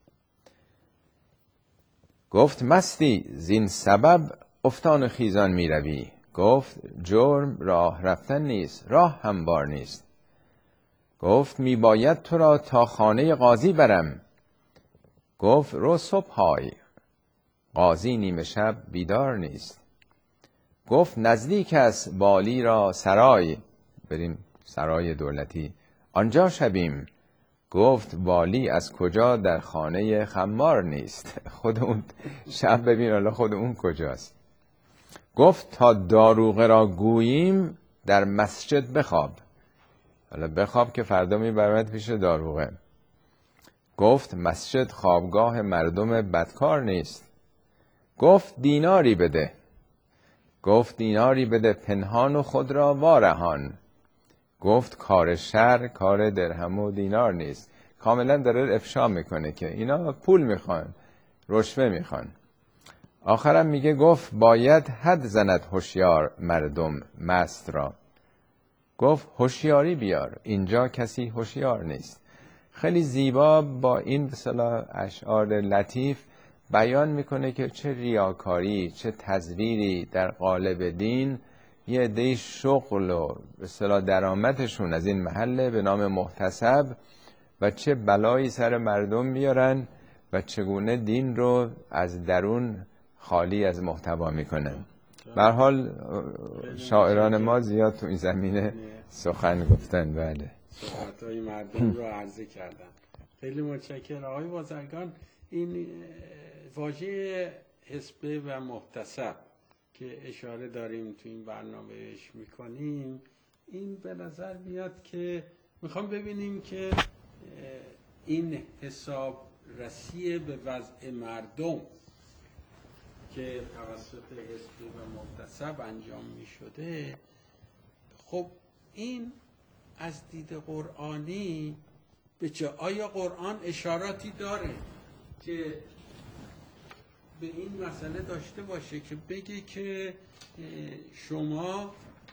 گفت مستی زین سبب افتان خیزان می روی. گفت جرم راه رفتن نیست، راه هموار نیست. گفت می باید تو را تا خانه قاضی برم. گفت رو صبحای، قاضی نیمه شب بیدار نیست. گفت نزدیک است والی را سرای، بریم سرای دولتی، آنجا شبیم. گفت والی از کجا در خانه خمار نیست. خود اون شب ببین حالا خود اون کجاست. گفت تا داروغه را گوییم در مسجد بخواب. حالا بخواب که فردا میبرمت پیش داروغه. گفت مسجد خوابگاه مردم بدکار نیست. گفت دیناری بده. گفت دیناری بده پنهان و خود را وارهان. گفت کار شر کار درهم و دینار نیست. کاملا داره افشا میکنه که اینا پول میخوان، رشوه میخوان. آخرم میگه گفت باید حد زند هوشیار مردم مست را. گفت هوشیاری بیار، اینجا کسی هوشیار نیست. خیلی زیبا با این بسلا اشعار لطیف بیان میکنه که چه ریاکاری، چه تزویری در قالب دین یه عده شغل و بسلا درآمدشون از این محله به نام محتسب و چه بلایی سر مردم میارن و چگونه دین رو از درون خالی از محتوا میکنن. به هر حال شاعران ما زیاد تو این زمینه سخن گفتن. بله، صحبت‌های مردم رو عرضه کردن. خیلی متشکرم آقای بازرگان. این واژه حسبه و محتسب که اشاره داریم تو این برنامهش میکنیم، این به نظر میاد که میخوام ببینیم که این حساب رسی به وضع مردم که توسط حسبه و محتسب انجام میشده، خب این از دید قرآنی به چه؟ آیا قرآن اشاراتی داره که به این مسئله داشته باشه که بگه که شما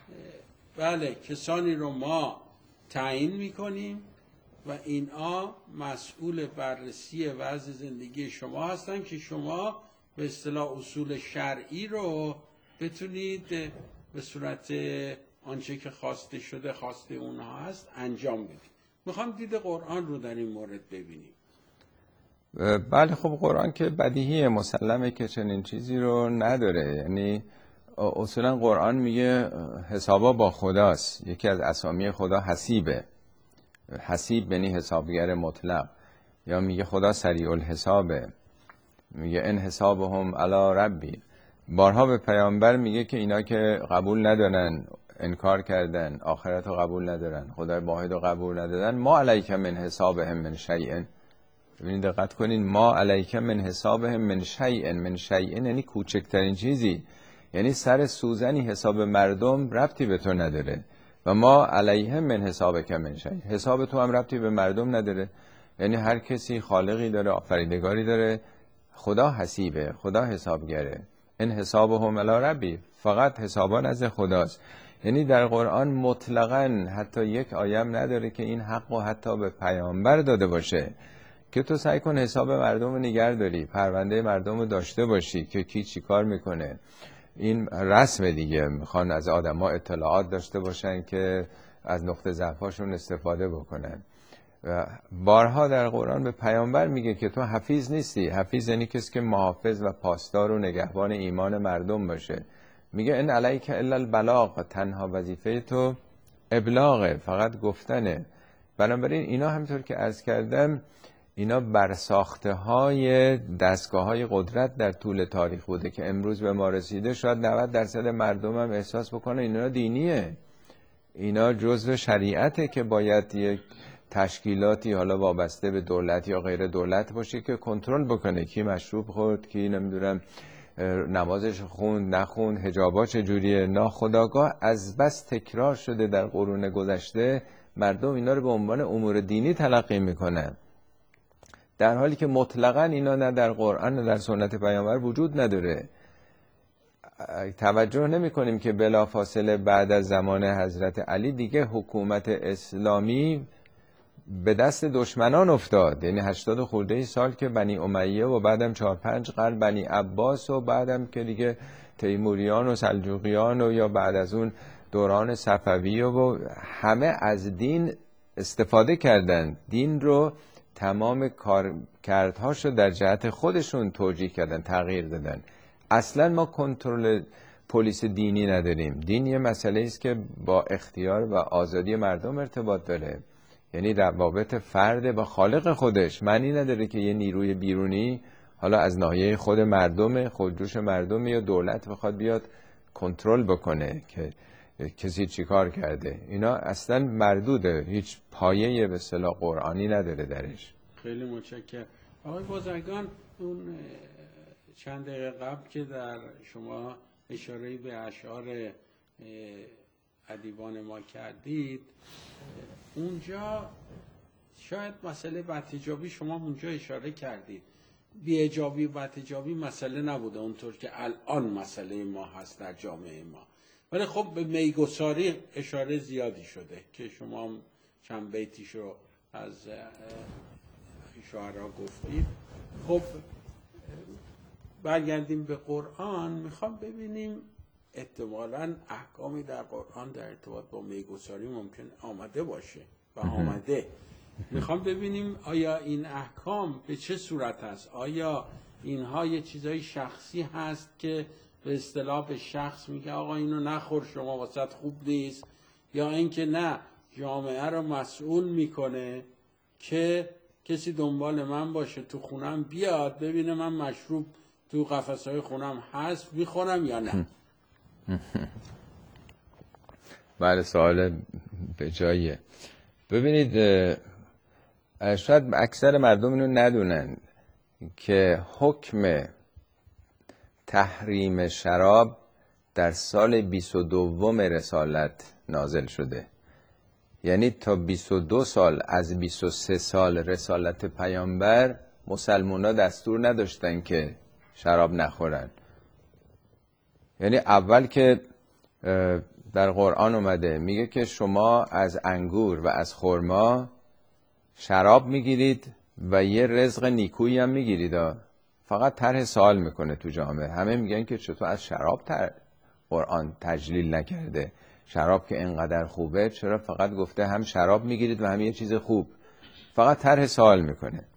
بله کسانی رو ما تعیین میکنیم و اینا مسئول بررسی وضع زندگی شما هستن که شما به اصطلاح اصول شرعی رو بتونید به صورت آنچه که خواسته شده خواسته اونها هست انجام بدید. میخوام دید قرآن رو در این مورد ببینیم. بله خب قرآن که بدیهیه، مسلمه که چنین چیزی رو نداره. یعنی اصولا قرآن میگه حسابا با خداست. یکی از اسامی خدا حسیبه. حسیب یعنی حسابگر مطلق. یا میگه خدا سریع الحسابه، میگه ان حسابهم علی ربی. بارها به پیامبر میگه که اینا که قبول ندارن، انکار کردن، آخرت رو قبول ندارن، خدای واحد رو قبول ندارن، ما علیک من حسابهم من شیء. ببینید دقت کنین، ما علیک من حسابهم من شیء. من شیء یعنی کوچکترین چیزی، یعنی سر سوزنی حساب مردم ربطی به تو نداره. و ما علیهم من حسابک من شیء، حساب تو هم ربطی به مردم نداره. یعنی هر کسی خالقی داره، آفریدگاری داره، خدا حسیبه، خدا حسابگره. این حسابهم علی ربی، فقط حسابا نزد خداست. یعنی در قرآن مطلقاً حتی یک آیه نداره که این حق رو حتی به پیامبر داده باشه که تو سعی کن حساب مردم رو نگه داری، پرونده مردم رو داشته باشی که کی چی کار میکنه. این رسم دیگه، میخوان از آدما اطلاعات داشته باشن که از نقطه ضعفاشون استفاده بکنن. و بارها در قرآن به پیامبر میگه که تو حفیظ نیستی. حفیظ یعنی کسی که محافظ و پاسدار و نگهبان ایمان مردم باشه. میگه ان علیک الا البلاغ، تنها وظیفه تو ابلاغه، فقط گفتنه. بنابراین اینا همطور که عرض کردم، اینا برساخته های دستگاه های قدرت در طول تاریخ بوده که امروز به ما رسیده. شاید 90% مردم هم احساس بکنه اینا دینیه، اینا جزء شریعته که باید یک تشکیلاتی حالا وابسته به دولت یا غیر دولت باشه که کنترل بکنه کی مشروب خورد، کی نمیدونم نمازش خوند نخوند، حجابا چجوریه. ناخودآگاه از بس تکرار شده در قرون گذشته، مردم اینا رو به عنوان امور دینی تلقی میکنن، در حالی که مطلقاً اینا نه در قرآن نه در سنت پیامبر وجود نداره. توجه نمی کنیم که بلافاصله بعد از زمان حضرت علی دیگه حکومت اسلامی به دست دشمنان افتاد. یعنی 80 خورده سال که بنی امیه و بعدم 4-5 قرن بنی عباس و بعدم که دیگه تیموریان و سلجوقیان و یا بعد از اون دوران صفویه و همه از دین استفاده کردن، دین رو تمام کارکردهاشو در جهت خودشون توجیه کردن، تغییر دادن. اصلا ما کنترل پلیس دینی نداریم. دین یه مسئله است که با اختیار و آزادی مردم ارتباط داره، یعنی روابط فرد با خالق خودش. معنی نداره که یه نیروی بیرونی حالا از ناحیه خود مردم، خودجوش مردم یا دولت بخواد بیاد کنترل بکنه که کسی چیکار کرده. اینا اصلا مردوده، هیچ پایه به اصطلاح قرآنی نداره درش. خیلی متشکرم. آقای بازرگان، اون چند دقیقه قبل که در شما اشاره به اشعار ادیبان ما کردید، اونجا شاید مسئله بدحجابی شما اونجا اشاره کردید، بی‌حجابی و بدحجابی مسئله نبوده اونطور که الان مسئله ما هست در جامعه ما، ولی خب به میگساری اشاره زیادی شده که شما چند بیتیش رو از شعرا گفتید. خب برگردیم به قرآن. میخوام ببینیم احتمالاً احکامی در قرآن در ارتباط با میگساری ممکن آمده باشه و آمده. میخوام ببینیم آیا این احکام به چه صورت هست. آیا اینها یه چیزای شخصی هست که به اصطلاح به شخص میگه آقا اینو نخور شما واسط خوب نیست، یا اینکه نه جامعه رو مسئول میکنه که کسی دنبال من باشه تو خونم بیاد ببینه من مشروب تو قفسهای خونم هست میخورم یا نه. بله سوال به جاییه. ببینید شاید اکثر مردم اینو ندونن که حکم تحریم شراب در سال 22 رسالت نازل شده. یعنی تا 22 سال از 23 سال رسالت پیامبر مسلمونا دستور نداشتن که شراب نخورن. یعنی اول که در قرآن اومده میگه که شما از انگور و از خرما شراب میگیرید و یه رزق نیکویی هم میگیرید. فقط طرح سوال میکنه تو جامعه، همه میگن که چطور از شراب قرآن تجلیل نکرده؟ شراب که اینقدر خوبه چرا فقط گفته هم شراب میگیرید و هم یه چیز خوب؟ فقط طرح سوال میکنه.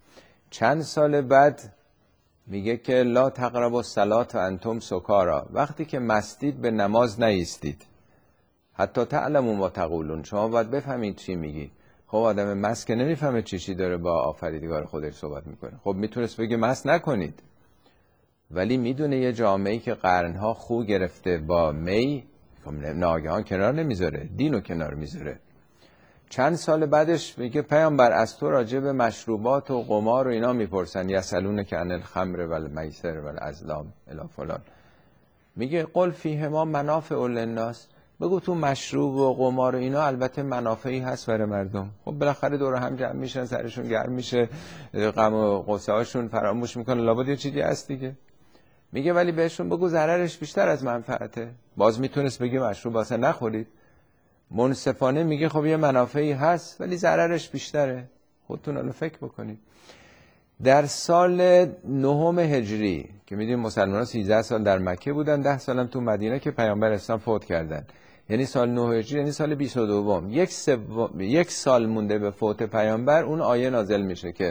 چند سال بعد میگه که لا تقربوا الصلاة و انتم سکارا، وقتی که مستید به نماز نایستید، حتی تعلموا ما تقولون، شما باید بفهمید چی میگی. خب آدم مست که نمیفهمه چی داره با آفریدگار خودش صحبت میکنه. خب میتونست بگه مست نکنید، ولی میدونه یه جامعه‌ای که قرنها خو گرفته با می، ناگهان کنار نمیذاره، دینو کنار میذاره. چند سال بعدش میگه پیامبر از تو راجع به مشروبات و قمار و اینا میپرسن، یسالونک عن الخمر و المیسر و الازلام الی فلان. میگه قل فیهما منافع للناس، بگو تو مشروب و قمار و اینا البته منافعی هست برای مردم. خب بالاخره دور هم جمع میشن، سرشون گرم میشه، غم و غصه هاشون فراموش میکنن، لابد یه چیزی هست دیگه. میگه ولی بهشون بگو ضررش بیشتر از منفعته. باز میتونست بگه مشروب واسه نخورید. منصفانه میگه خب یه منافعی هست ولی ضررش بیشتره، خودتون الان فکر بکنید. در سال 9 هجری که میدونیم مسلمان‌ها 13 سال در مکه بودن، 10 سال هم تو مدینه که پیامبر اسلام فوت کردن، یعنی سال 9 هجری یعنی سال 22، یک سال مونده به فوت پیامبر اون آیه نازل میشه که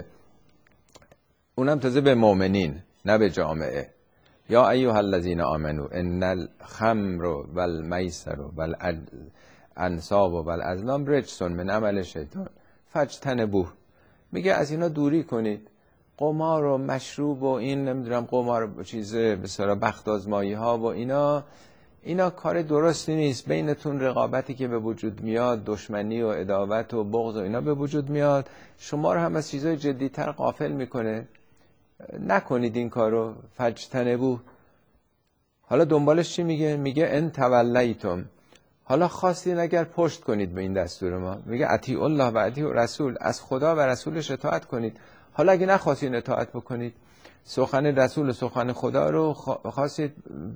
اونم تازه به مؤمنین نه به جامعه، یا ایها الذین آمنو ان الخمر والمیسر والانصاب والازلام رجس من عمل شیطان فاجتنبوه. میگه از اینا دوری کنید. قمار و مشروب و این نمیدونم قمار چیزه بسیار بخت آزمایی ها و اینا کار درستی نیست. بینتون رقابتی که به وجود میاد، دشمنی و عداوت و بغض و اینا به وجود میاد، شما رو هم از چیزای جدی‌تر غافل میکنه. نکنید این کارو، فاجتنبوه. حالا دنبالش چی میگه؟ میگه ان تولیتم، حالا خواستین اگر پشت کنید به این دستور ما، میگه اطیعوا الله و اطیعوا رسول، از خدا و رسولش اطاعت کنید. حالا اگه نخواستین اطاعت بکنید، سخن رسول و سخن خدا رو خواستید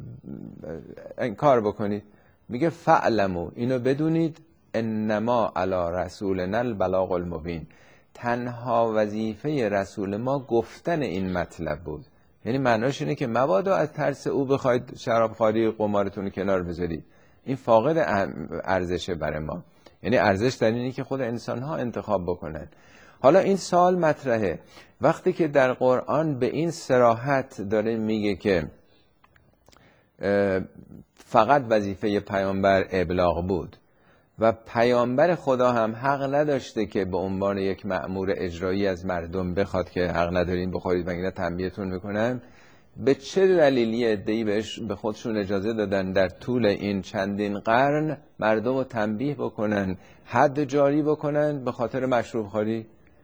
انکار بکنید، میگه فعلموا، اینو بدونید، انما علی رسولنا البلاغ المبین، تنها وظیفه رسول ما گفتن این مطلب بود. یعنی معناش اینه که مبادا از ترس او بخواید شرابخواری قمارتون رو کنار بذارید، این فاقد ارزشه برای ما. یعنی ارزش در اینه که خود انسان‌ها انتخاب بکنن. حالا این سوال مطرحه، وقتی که در قرآن به این صراحت داره میگه که فقط وظیفه پیامبر ابلاغ بود و پیامبر خدا هم حق نداشته که به عنوان یک مأمور اجرایی از مردم بخواد که حق ندارین بخورید و اینا تنبیهتون میکنن، به چه دلیلی عده‌ای به خودشون اجازه دادن در طول این چندین قرن مردم رو تنبیه بکنن، حد جاری بکنن به خاطر مشروب خواری؟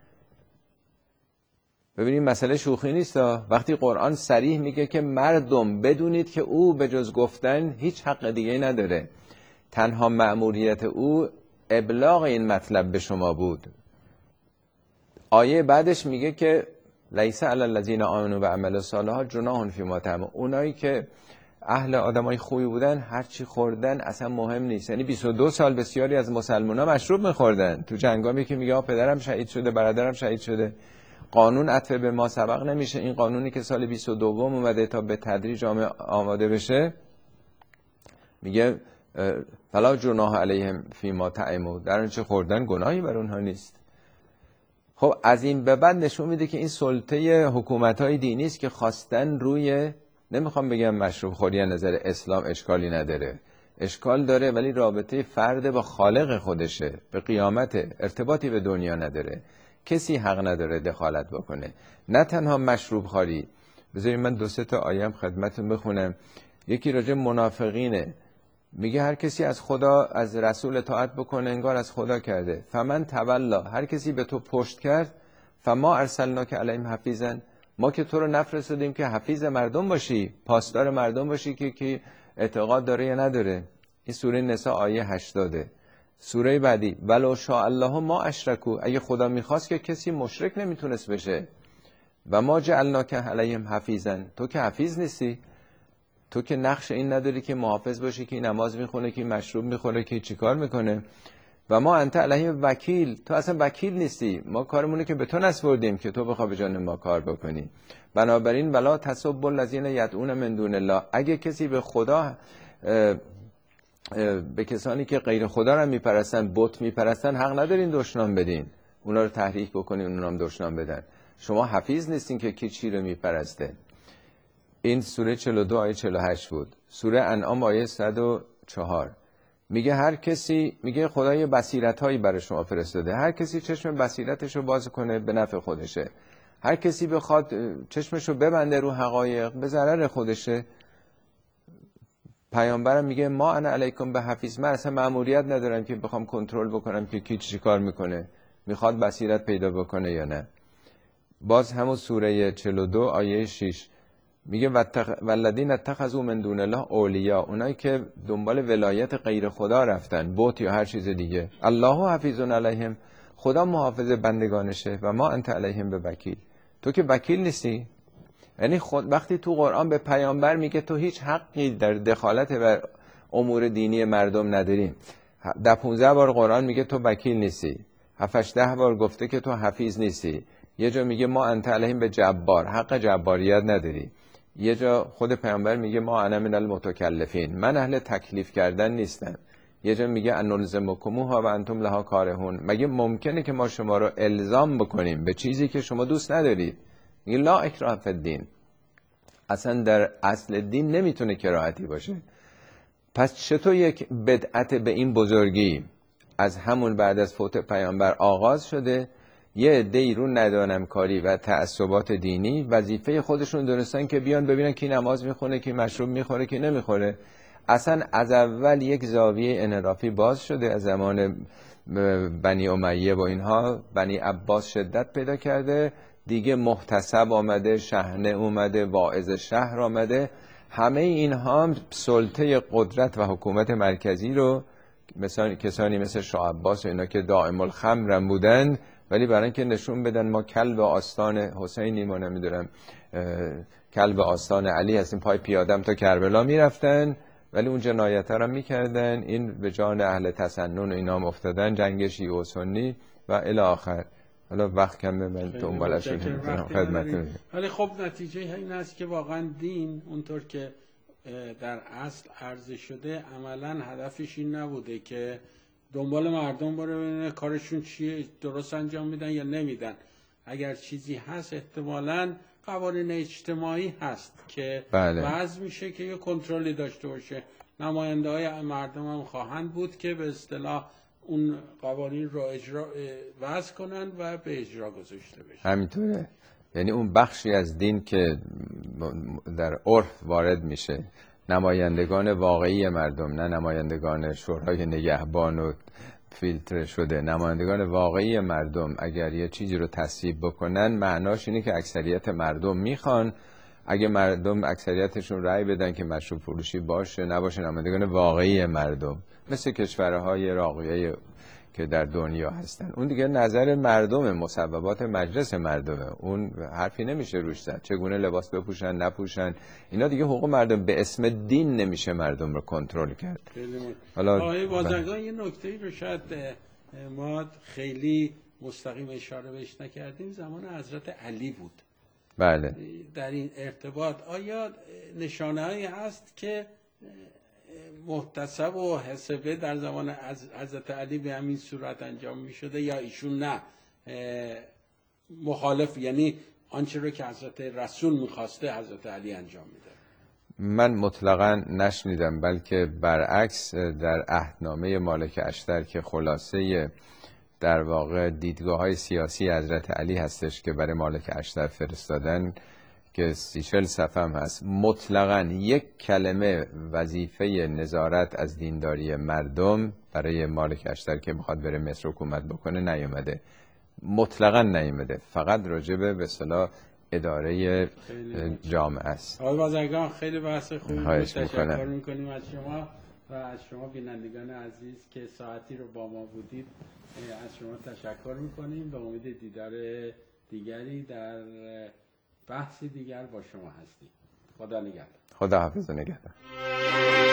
ببینید مسئله شوخی نیست. وقتی قرآن صریح میگه که مردم بدونید که او به جز گفتن هیچ حق دیگه نداره، تنها مأموریت او ابلاغ این مطلب به شما بود. آیه بعدش میگه که لیس علی الذین آمنوا و عملوا الصالحات جناح فیما طعموا، اونایی که اهل آدمای خوبی بودن هر چی خوردن اصلا مهم نیست. یعنی 22 سال بسیاری از مسلمان‌ها مشروب می‌خوردن تو جنگامی که میگه پدرم شهید شده، برادرم شهید شده. قانون عطف به ما سبق نمیشه. این قانونی که سال 22 اومده تا به تدریج آماده بشه، میگه فلا جناح علیهم فیما طعموا، در آنچه خوردن گناهی بر اونها نیست. خب از این به بعد نشون میده که این سلطه حکومت‌های دینی است که خواستن روی، نمیخوام بگم مشروب خوری از نظر اسلام اشکالی نداره، اشکال داره، ولی رابطه فرد با خالق خودشه، به قیامت، ارتباطی به دنیا نداره. کسی حق نداره دخالت بکنه. نه تنها مشروب خوری، بذارید من 2-3 تا آیه خدمتتون بخونم. یکی راجع منافقینه، میگه هر کسی از خدا از رسول اطاعت بکنه انگار از خدا کرده. فمن تولا، هر کسی به تو پشت کرد، فما ارسلناک علیهم حفیظا، ما که تو رو نفرستادیم که حفیظ مردم باشی، پاسدار مردم باشی که اعتقاد داره یا نداره. این سوره نساء آیه 80. سوره بعدی ولو شاء الله ما اشرکوا، اگه خدا میخواست که کسی مشرک نمیتونست بشه. و ما جعلناک علیهم حفیظا، تو که حفیظ نیستی، تو که نقش این نداری که محافظ باشی که نماز میخونه، که مشروب میخوره، که چیکار میکنه. و ما انت علیهم وکیل، تو اصلا وکیل نیستی، ما کارمونه که به تو نسپردیم که تو بخوای به جان ما کار بکنی. بنابراین ولا تسبوا الذین یدعون من دون الله، اگه کسی به خدا، به کسانی که غیر خدا رو میپرستن، بت میپرستن، حق ندارین دشنام بدین، اونا رو تحریک بکنین اونا هم دشنام بدن. شما حفیظ نیستین که کی چی رو میپرسته. این سوره 42 آیه 48 بود. سوره انعام آیه 104 میگه هر کسی، میگه خدا یه بصیرتایی برای شما فرستاده، هر کسی چشم بصیرتش رو باز کنه به نفع خودشه، هر کسی بخواد چشمش رو ببنده رو حقایق به ضرر خودشه. پیامبرم میگه ما انا علیکم به حفیظ، من اصلا مأموریت ندارم که بخوام کنترل بکنم که کی چی کار میکنه، میخواد بصیرت پیدا بکنه یا نه. باز همون سوره 42 آیه 6 میگه والذین اتخذوا من دون الله اولیاء، اونایی که دنبال ولایت غیر خدا رفتن، بت یا هر چیز دیگه، الله حفیظ علیهم، خدا محافظ بندگانشه و ما انت علیهم به وکیل، تو که وکیل نیستی. یعنی خود وقتی تو قرآن به پیامبر میگه تو هیچ حقی در دخالت و امور دینی مردم نداری، 15 بار قرآن میگه تو وکیل نیستی، 7-10 بار گفته که تو حفیظ نیستی، یه جا میگه ما انت علیهم به جبار، حق جباریت نداری، یه جا خود پیامبر میگه ما انا من المتکلفین، من اهل تکلیف کردن نیستم، یه جا میگه ان نلزمکموها و انتم لها کارهون، مگه ممکنه که ما شما رو الزام بکنیم به چیزی که شما دوست ندارید؟ میگه لا اکراه فی الدین، اصلا در اصل دین نمیتونه کراهتی باشه. پس چطور یک بدعت به این بزرگی از همون بعد از فوت پیامبر آغاز شده، یه عده‌ای رو ندانم کاری و تعصبات دینی وظیفه خودشون دونستن که بیان ببینن کی نماز میخونه، کی مشروب میخوره، کی نمیخوره. اصلا از اول یک زاویه انحرافی باز شده، از زمان بنی امیه و اینها، بنی عباس شدت پیدا کرده دیگه، محتسب آمده، شحنه اومده، واعظ شهر آمده، همه اینها سلطه قدرت و حکومت مرکزی رو مثلا کسانی مثل شاه عباس و اینا که دائم الخمر بودن، ولی برای اینکه نشون بدن ما کلب آستان حسینیم و نمیدونم کلب آستان علی هستیم، پای پیادم تا کربلا میرفتن ولی اون جنایت ها رو میکردن. این به جان اهل تسنن و اینا افتادن، جنگ شیعه و سنی و الی آخر. حالا وقت کمه، من دنبالش رو خدمتتون. ولی خب نتیجه این است که واقعا دین اونطور که در اصل عرضه شده عملا هدفش این نبوده که دنبال مردم بره ببینه کارشون چیه، درست انجام میدن یا نمیدن. اگر چیزی هست احتمالاً قوانین اجتماعی هست که وضع میشه که یه کنترلی داشته باشه. نماینده های مردم هم خواهند بود که به اصطلاح اون قوانین رو وضع کنن و به اجرا گذاشته بشه. همینطوره. یعنی اون بخشی از دین که در عرف وارد میشه، نمایندگان واقعی مردم، نه نمایندگان شورای نگهبان و فیلتر شده، نمایندگان واقعی مردم اگر یه چیزی رو تصویب بکنن معناش اینه که اکثریت مردم میخوان. اگه مردم اکثریتشون رأی بدن که مشروب فروشی باشه نباشه، نمایندگان واقعی مردم مثل کشورهای راقیه که در دنیا هستن، اون دیگه نظر مردم، مصوبات مجلس مردمه، اون حرفی نمیشه روش زد. چگونه لباس بپوشن نپوشن، اینا دیگه حقوق مردم، به اسم دین نمیشه مردم رو کنترل کرد. حالا آقای بازرگان یه نکته‌ای رو شاید ما خیلی مستقیم اشاره بهش نکردیم، زمان حضرت علی بود. بله. در این ارتباط آیا نشانه‌ای هست که محتسب و حسبه در زمان حضرت علی به همین صورت انجام می شده یا ایشون نه مخالف، یعنی آنچه رو که حضرت رسول میخواسته حضرت علی انجام میده؟ من مطلقاً نشنیدم، بلکه برعکس در عهدنامه مالک اشتر که خلاصه در واقع دیدگاه‌های سیاسی حضرت علی هستش که برای مالک اشتر فرستادن که 30 صفحه هم هست، مطلقاً یک کلمه وظیفه نظارت از دینداری مردم برای مالک اشتر که میخواد بره مصر حکومت بکنه نیومده، مطلقاً نیومده، فقط راجبه به اصطلاح اداره جامعه است. آقای بازرگان خیلی بحث خوبی بود، تشکر میکنیم از شما و از شما بینندگان عزیز که ساعتی رو با ما بودید. از شما تشکر میکنیم، به امید دیدار دیگری در بحثی دیگر با شما هستیم. خدا نگهدار. خدا حافظ و نگهدار.